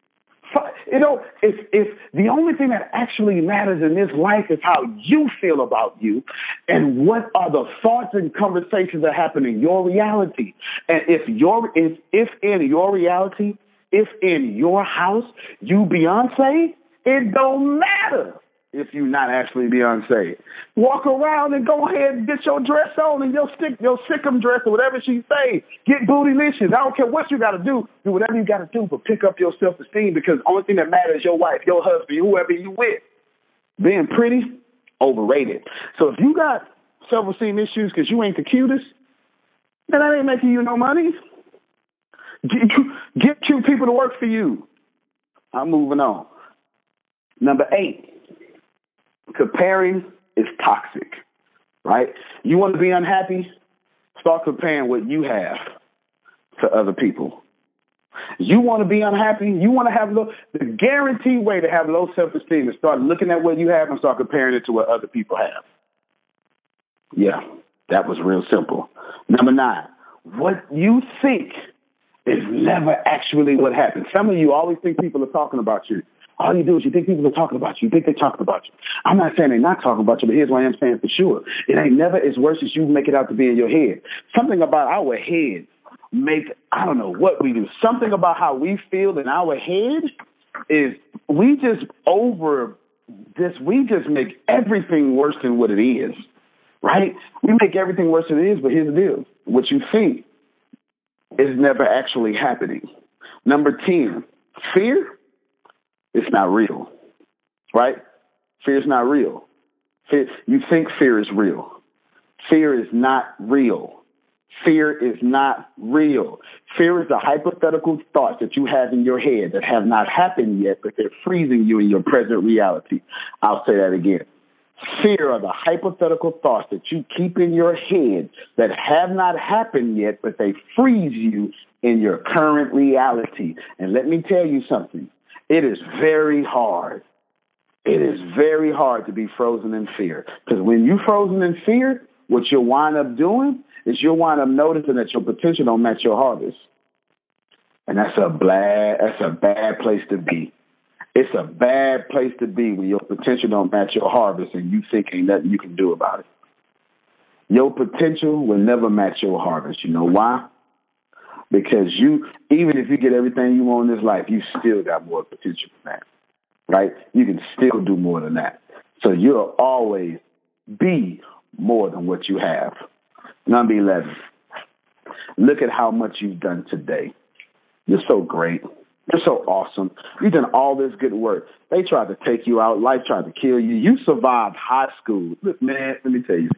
If the only thing that actually matters in this life is how you feel about you and what are the thoughts and conversations that happen in your reality. And if in your reality, if in your house, you Beyonce, it don't matter if you're not actually Beyonce. Walk around and go ahead and get your dress on and your Sikkim dress or whatever she say. Get bootylicious. I don't care what you got to do. Do whatever you got to do, but pick up your self-esteem, because the only thing that matters is your wife, your husband, whoever you with. Being pretty, overrated. So if you got self-esteem issues because you ain't the cutest, then that ain't making you no money. Get cute people to work for you. I'm moving on. Number 8. Comparing is toxic, right? You want to be unhappy? Start comparing what you have to other people. You want to be unhappy? You want to have the guaranteed way to have low self-esteem is start looking at what you have and start comparing it to what other people have. Yeah, that was real simple. Number 9, what you think is never actually what happens. Some of you always think people are talking about you. All you do is you think people are talking about you. You think they're talking about you. I'm not saying they're not talking about you, but here's what I am saying for sure. It ain't never as worse as you make it out to be in your head. Something about our head I don't know what we do. Something about how we feel in our head is we just we just make everything worse than what it is, right? We make everything worse than it is, but here's the deal. What you think is never actually happening. Number 10, fear is not real, right? Fear is not real. You think fear is real. Fear is not real. Fear is not real. Fear is a hypothetical thought that you have in your head that have not happened yet, but they're freezing you in your present reality. I'll say that again. Fear are the hypothetical thoughts that you keep in your head that have not happened yet, but they freeze you in your current reality. And let me tell you something. It is very hard. It is very hard to be frozen in fear. Because when you're frozen in fear, what you'll wind up doing is you'll wind up noticing that your potential don't match your harvest. And that's a bad place to be. It's a bad place to be when your potential don't match your harvest and you think ain't nothing you can do about it. Your potential will never match your harvest. You know why? Because even if you get everything you want in this life, you still got more potential than that, right? You can still do more than that. So you'll always be more than what you have. Number 11, look at how much you've done today. You're so great. You're so awesome. You've done all this good work. They tried to take you out. Life tried to kill you. You survived high school. Look, man, let me tell you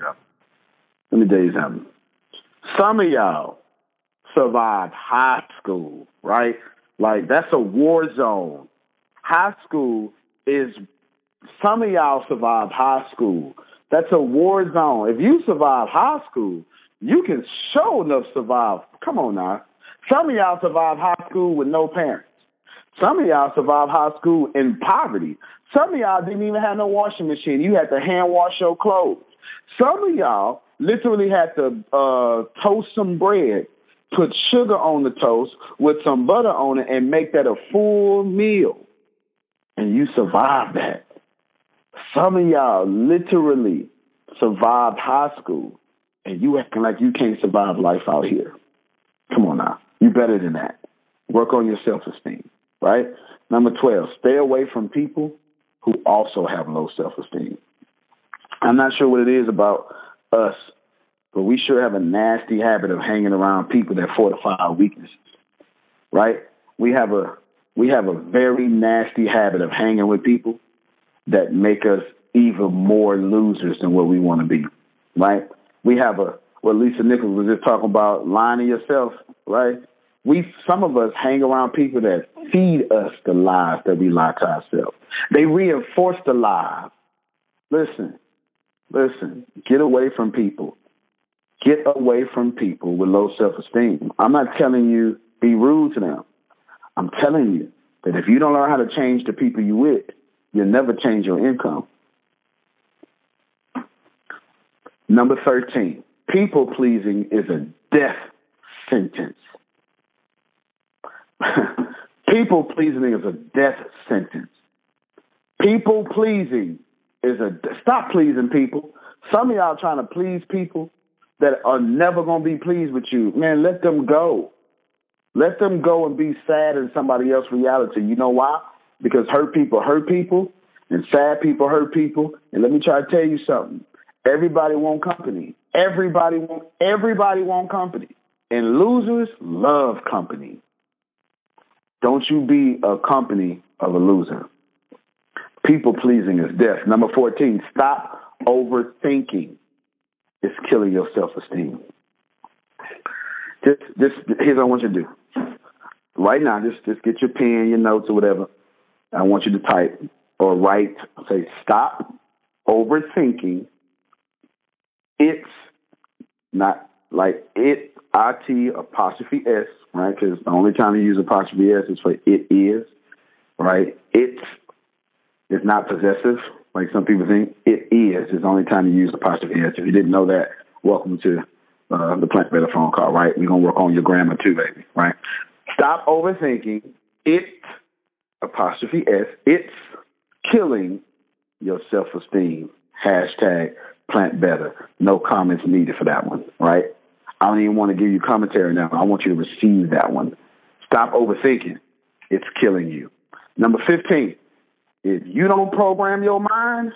something. Some of y'all survived high school, right? Like, that's a war zone. High school is, some of y'all survived high school. That's a war zone. If you survive high school, you can sure enough survive. Come on now. Some of y'all survived high school with no parents. Some of y'all survived high school in poverty. Some of y'all didn't even have no washing machine. You had to hand wash your clothes. Some of y'all literally had to toast some bread, put sugar on the toast with some butter on it, and make that a full meal. And you survived that. Some of y'all literally survived high school, and you acting like you can't survive life out here. Come on now. You better than that. Work on your self-esteem, right? Number 12, stay away from people who also have low self-esteem. I'm not sure what it is about us, but we sure have a nasty habit of hanging around people that fortify our weaknesses, right? We have a very nasty habit of hanging with people that make us even more losers than what we want to be, right? We have what Lisa Nichols was just talking about, lying to yourself, right? Some of us hang around people that feed us the lies that we lie to ourselves. They reinforce the lies. Listen, get away from people. Get away from people with low self-esteem. I'm not telling you be rude to them. I'm telling you that if you don't learn how to change the people you with, you'll never change your income. Number 13, people-pleasing is a death sentence. People-pleasing is a death sentence. People-pleasing is stop pleasing people. Some of y'all trying to please people that are never going to be pleased with you. Man, let them go. Let them go and be sad in somebody else's reality. You know why? Because hurt people, and sad people hurt people. And let me try to tell you something. Everybody want company. Everybody want company. And losers love company. Don't you be a company of a loser. People-pleasing is death. Number 14, stop overthinking. It's killing your self-esteem. Here's what I want you to do. Right now, just get your pen, your notes, or whatever. I want you to type or write, say, stop overthinking. It's not like it, I-T, apostrophe S, right? Because the only time you use apostrophe S is for it is, right? It's not possessive, like some people think. It is the only time you use apostrophe S. If you didn't know that, welcome to the Plant Better phone call, right? We're going to work on your grammar too, baby, right? Stop overthinking. It, apostrophe S, it's killing your self-esteem. Hashtag Plant Better. No comments needed for that one, right? I don't even want to give you commentary now. I want you to receive that one. Stop overthinking. It's killing you. Number 15, If you don't program your mind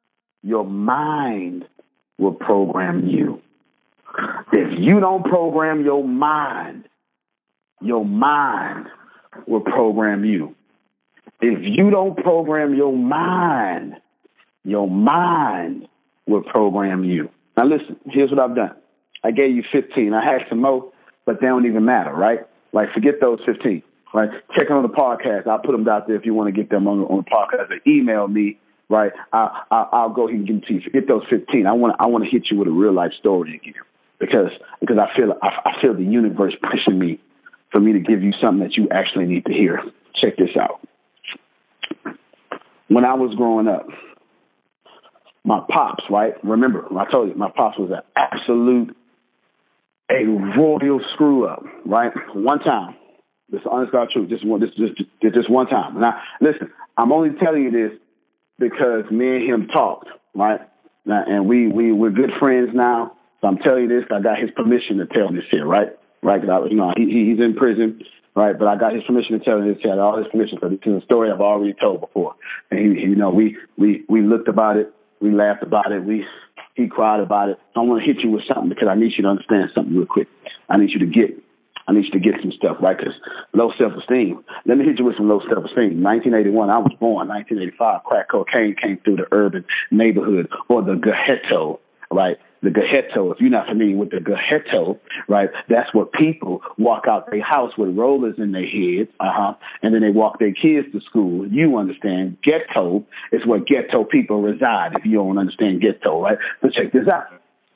will program you. If you don't program your mind will program you. If you don't program your mind will program you. Now listen, here's what I've done. I gave you 15. I had some more, but they don't even matter, right? Like, forget those 15, right? Check on the podcast. I'll put them out there if you want to get them on the podcast. Or email me, right? I'll go ahead and give them to you. Forget those 15. I want to hit you with a real life story again because I feel the universe pushing me for me to give you something that you actually need to hear. Check this out. When I was growing up, my pops, right? Remember, I told you, my pops was a royal screw up, right? One time. This is honest God truth. Just one time. Now, listen, I'm only telling you this because me and him talked, right? Now, and we're good friends now. So I'm telling you this. I got his permission to tell this here, right? Right? He's in prison, right? But I got his permission to tell this here. All his permission. So this is a story I've already told before. And we looked about it. We laughed about it. He cried about it. I want to hit you with something because I need you to understand something real quick. I need you to get some stuff, right? Because low self-esteem. Let me hit you with some low self-esteem. 1981, I was born. 1985, crack cocaine came through the urban neighborhood, or the ghetto, right? The ghetto, if you're not familiar with the ghetto, right, that's where people walk out their house with rollers in their heads, and then they walk their kids to school. You understand, ghetto is where ghetto people reside, if you don't understand ghetto, right? So check this out.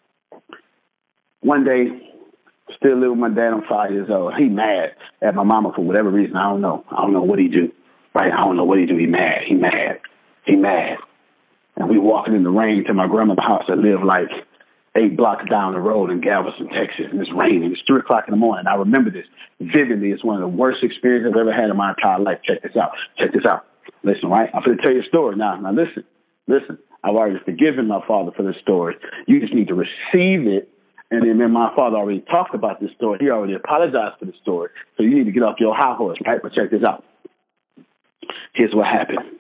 One day, still living with my dad, I'm 5 years old. He mad at my mama for whatever reason. I don't know what he do, right? I don't know what he do. He mad. And we walking in the rain to my grandma's house that lived like 8 blocks down the road in Galveston, Texas, and it's raining. It's 3 o'clock in the morning. I remember this vividly. It's one of the worst experiences I've ever had in my entire life. Check this out. Listen, right? I'm going to tell you a story now. Now listen. I've already forgiven my father for this story. You just need to receive it. And then my father already talked about this story. He already apologized for the story. So you need to get off your high horse, right? But check this out. Here's what happened.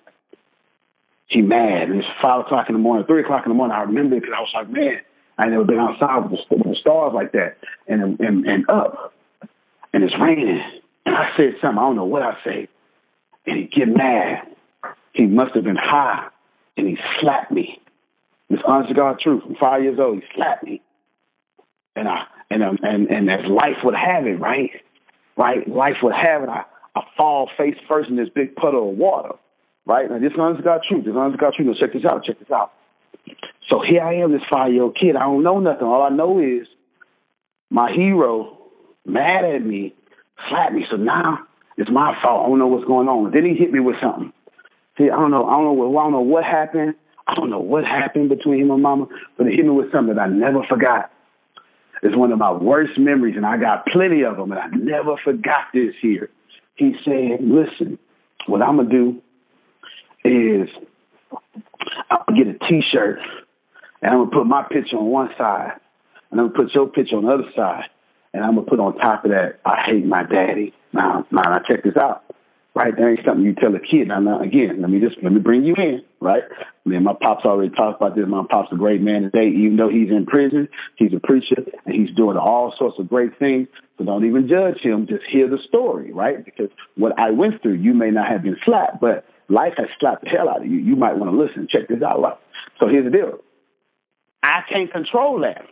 He mad. And it's 5 o'clock in the morning, 3 o'clock in the morning. I remember it because I was like, man, I ain't never been outside with the stars like that and up. And it's raining. And I said something. I don't know what I said. And he get mad. He must have been high. And he slapped me. It's honest to God truth. I'm 5 years old. He slapped me. And as life would have it, right? Life would have it. I fall face first in this big puddle of water. Right? Now, this is honest to God truth. Now, check this out. So here I am, this 5-year-old kid. I don't know nothing. All I know is my hero mad at me, slapped me. So now it's my fault. I don't know what's going on. Then he hit me with something. See, I don't know what happened. I don't know what happened between him and mama, but he hit me with something that I never forgot. It's one of my worst memories, and I got plenty of them, and I never forgot this here. He said, listen, what I'm going to do is I'm going to get a T-shirt, and I'm going to put my picture on one side, and I'm going to put your picture on the other side, and I'm going to put on top of that, I hate my daddy. Now, check this out, right? There ain't something you tell a kid. Now, again, let me bring you in, right? Man, my pops already talked about this. My pop's a great man today. Even though he's in prison, he's a preacher, and he's doing all sorts of great things. So don't even judge him. Just hear the story, right? Because what I went through, you may not have been slapped, but life has slapped the hell out of you. You might want to listen. Check this out, right? So here's the deal. I can't control that.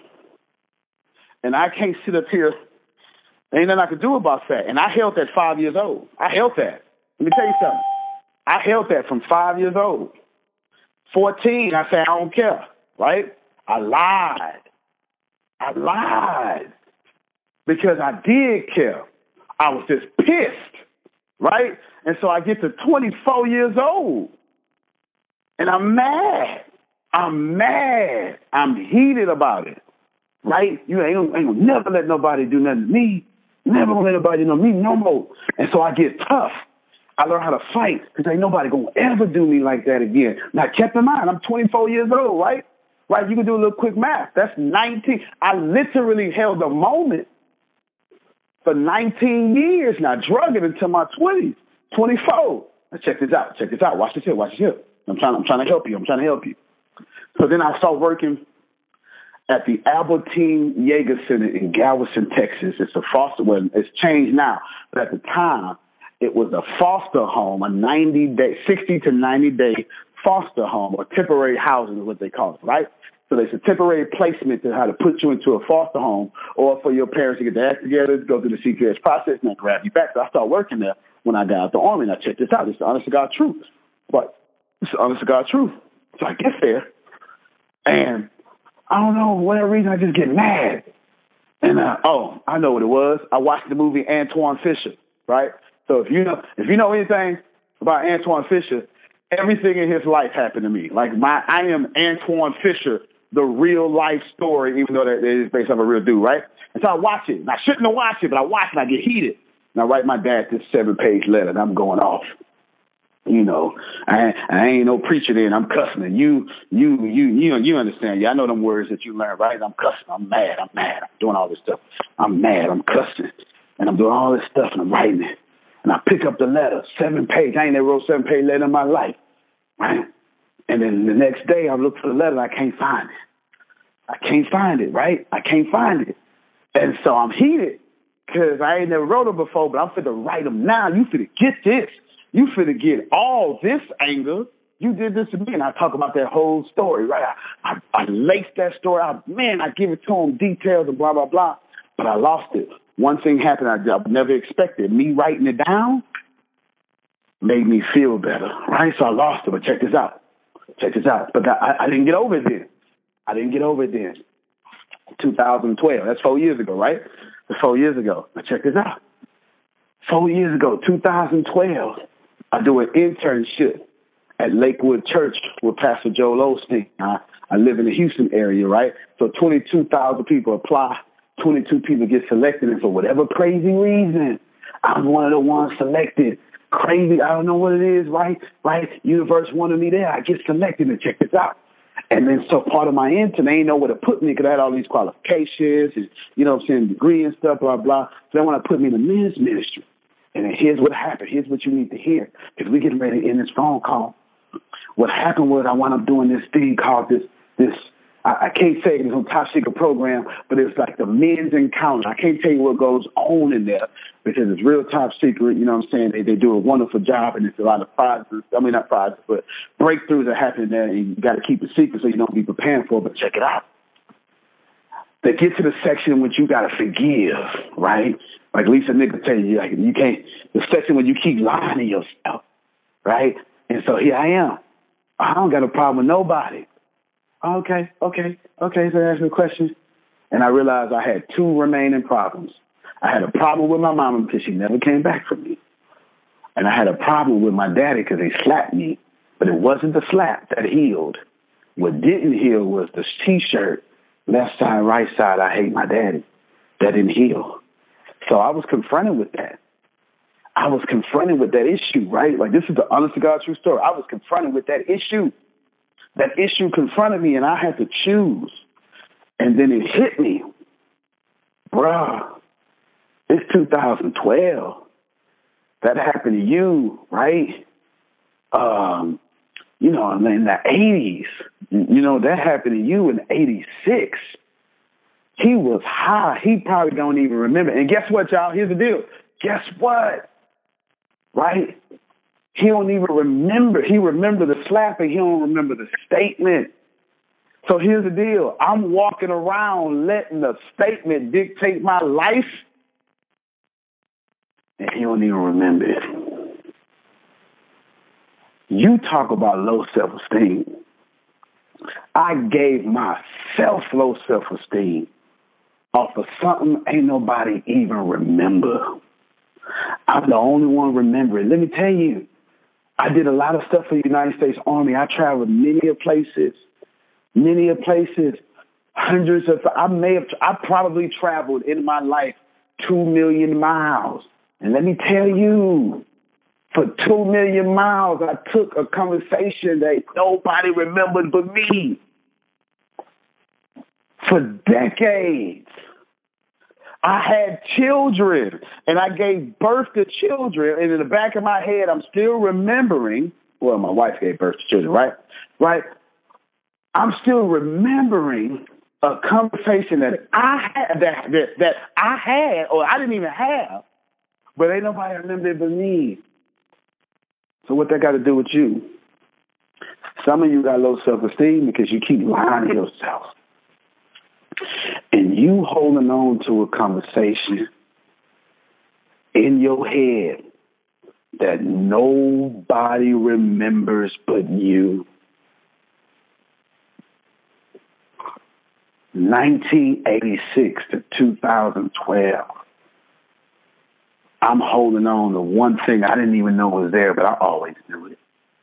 And I can't sit up here. Ain't nothing I could do about that. And I held that 5 years old. I held that. Let me tell you something. I held that from 5 years old. 14, I said, I don't care, right? I lied. Because I did care. I was just pissed, right? And so I get to 24 years old. And I'm mad. I'm heated about it, right? You ain't gonna never let nobody do nothing to me. Never gonna let nobody know me no more. And so I get tough. I learn how to fight because ain't nobody gonna ever do me like that again. Now, keep in mind, I'm 24 years old, right? Right? You can do a little quick math. That's 19. I literally held a moment for 19 years now, drug it until my 20s, 24. Now check this out. Check this out. Watch this here. Watch this here. I'm trying to help you. I'm trying to help you. So then I started working at the Albertine Yeager Center in Galveston, Texas. It's a foster, well, it's changed now, but at the time, it was a foster home, a 60 to 90 day foster home, or temporary housing is what they call it, right? So there's a temporary placement to how to put you into a foster home, or for your parents to get their act together, to go through the CPS process, and then grab you back. So I started working there when I got out the Army. Now check this out. It's the honest to God truth. But it's the honest to God truth. So I get there, and I don't know, for whatever reason, I just get mad. And, I know what it was. I watched the movie Antoine Fisher, right? So if you know anything about Antoine Fisher, everything in his life happened to me. Like I am Antoine Fisher, the real life story, even though that it is based on a real dude, right? And so I watch it. And I shouldn't have watched it, but I watch it and I get heated. And I write my dad this 7-page letter, and I'm going off. You know, I ain't no preacher then. I'm cussing. And you understand. Yeah, I know them words that you learn, right? I'm cussing. I'm mad. I'm doing all this stuff. I'm mad. I'm cussing. And I'm doing all this stuff, and I'm writing it. And I pick up the letter, 7-page. I ain't never wrote 7-page letter in my life, right? And then the next day, I look for the letter. I can't find it, right? I can't find it. And so I'm heated because I ain't never wrote them before, but I'm finna write them now. You finna get this. You finna get all this anger. You did this to me. And I talk about that whole story, right? I laced that story out. Man, I give it to him, details and blah, blah, blah. But I lost it. One thing happened I never expected. Me writing it down made me feel better, right? So I lost it. But check this out. But I didn't get over it then. 2012. That's 4 years ago, right? That's 4 years ago. Now check this out. 4 years ago, 2012, I do an internship at Lakewood Church with Pastor Joel Osteen. I live in the Houston area, right? So 22,000 people apply. 22 people get selected. And for whatever crazy reason, I'm one of the ones selected. Crazy. I don't know what it is, right? Universe wanted me there. I get selected, and check this out. And then so part of my intern, they didn't know where to put me because I had all these qualifications and, you know what I'm saying, degree and stuff, blah, blah. So they want to put me in the men's ministry. And then here's what happened. Here's what you need to hear because we're getting ready to end this phone call. What happened was I wound up doing this thing called this I can't say it's a top secret program, but it's like the men's encounter. I can't tell you what goes on in there because it's real top secret. You know what I'm saying? They do a wonderful job, and it's a lot of prizes. I mean, not prizes, but breakthroughs that happen there, and you got to keep it secret so you don't be preparing for it. But check it out. They get to the section in which you got to forgive, right? Like Lisa Nick will tell you, like, you can't, the section where you keep lying to yourself, right? And so here I am. I don't got a problem with nobody. Okay. So I asked me a question, and I realized I had two remaining problems. I had a problem with my mama because she never came back for me. And I had a problem with my daddy because they slapped me, but it wasn't the slap that healed. What didn't heal was the T-shirt, left side, right side, I hate my daddy. That didn't heal. So I was confronted with that. I was confronted with that issue, right? Like, this is the honest to God true story. I was confronted with that issue. That issue confronted me, and I had to choose. And then it hit me. Bruh, it's 2012. That happened to you, right? You know, in the 80s. You know, that happened to you in 86. He was high. He probably don't even remember. And guess what, y'all? Here's the deal. Guess what? Right? He don't even remember. He remembered the slapping. He don't remember the statement. So here's the deal. I'm walking around letting the statement dictate my life, and he don't even remember it. You talk about low self-esteem. I gave myself low self-esteem off of something ain't nobody even remember. I'm the only one remembering. Let me tell you, I did a lot of stuff for the United States Army. I traveled many places, hundreds of, I probably traveled in my life 2 million miles. And let me tell you, for 2 million miles, I took a conversation that nobody remembered but me. For decades, I had children, and I gave birth to children, and in the back of my head, I'm still remembering, well, my wife gave birth to children, right? Right? I'm still remembering a conversation that I had, that I had, or I didn't even have, but ain't nobody remember it but me. So what that got to do with you? Some of you got low self-esteem because you keep lying to yourself. And you holding on to a conversation in your head that nobody remembers but you. 1986 to 2012. I'm holding on to one thing I didn't even know was there, but I always knew it.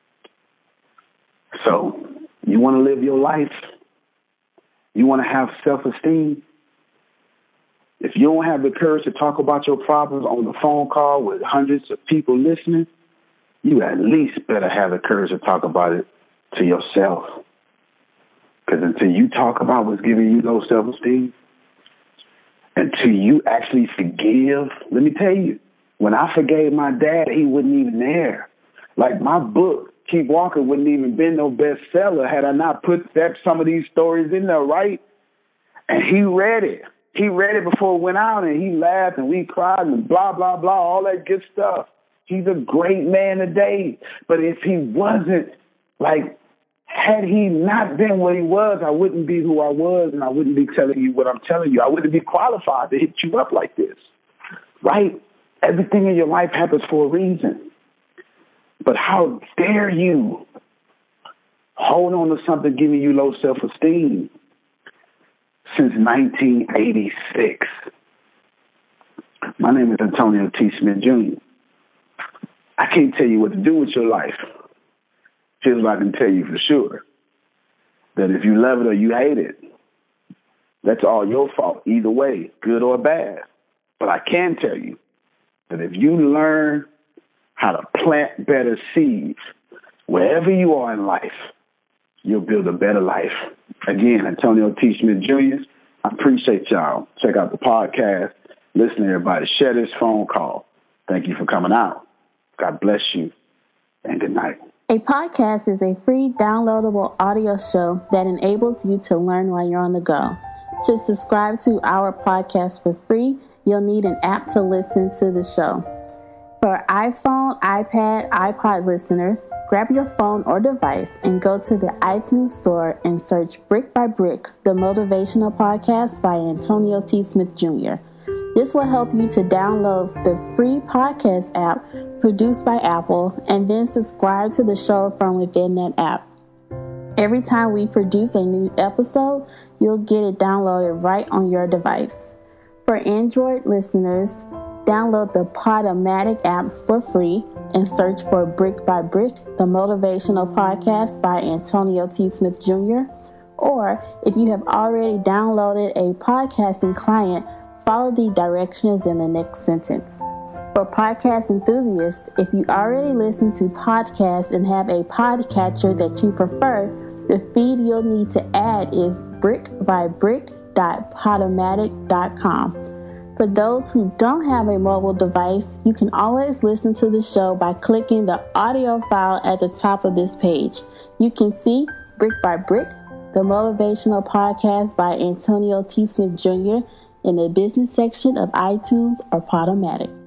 So, you want to live your life? You want to have self-esteem? If you don't have the courage to talk about your problems on the phone call with hundreds of people listening, you at least better have the courage to talk about it to yourself. Because until you talk about what's giving you low self-esteem, until you actually forgive, let me tell you, when I forgave my dad, he wasn't even there. Like my book, Keep Walking, wouldn't even been no bestseller had I not put some of these stories in there, right? And he read it. He read it before it went out, and he laughed, and we cried, and blah, blah, blah, all that good stuff. He's a great man today. But if he wasn't, like, had he not been what he was, I wouldn't be who I was, and I wouldn't be telling you what I'm telling you. I wouldn't be qualified to hit you up like this, right? Everything in your life happens for a reason. But how dare you hold on to something giving you low self-esteem since 1986? My name is Antonio T. Smith Jr. I can't tell you what to do with your life. Here's what I can tell you for sure. That if you love it or you hate it, that's all your fault, either way, good or bad. But I can tell you that if you learn how to plant better seeds, wherever you are in life, you'll build a better life. Again, Antonio T. Smith Jr., I appreciate y'all. Check out the podcast. Listen to everybody. Share this phone call. Thank you for coming out. God bless you, and good night. A podcast is a free downloadable audio show that enables you to learn while you're on the go. To subscribe to our podcast for free, you'll need an app to listen to the show. For iPhone, iPad, iPod listeners, grab your phone or device and go to the iTunes store and search Brick by Brick, the motivational podcast by Antonio T. Smith Jr. This will help you to download the free podcast app produced by Apple and then subscribe to the show from within that app. Every time we produce a new episode, you'll get it downloaded right on your device. For Android listeners, download the Podomatic app for free and search for Brick by Brick, the motivational podcast by Antonio T. Smith Jr. Or if you have already downloaded a podcasting client, follow the directions in the next sentence. For podcast enthusiasts, if you already listen to podcasts and have a podcatcher that you prefer, the feed you'll need to add is brickbybrick.podomatic.com. For those who don't have a mobile device, you can always listen to the show by clicking the audio file at the top of this page. You can see Brick by Brick, the motivational podcast by Antonio T. Smith Jr. in the business section of iTunes or Podomatic.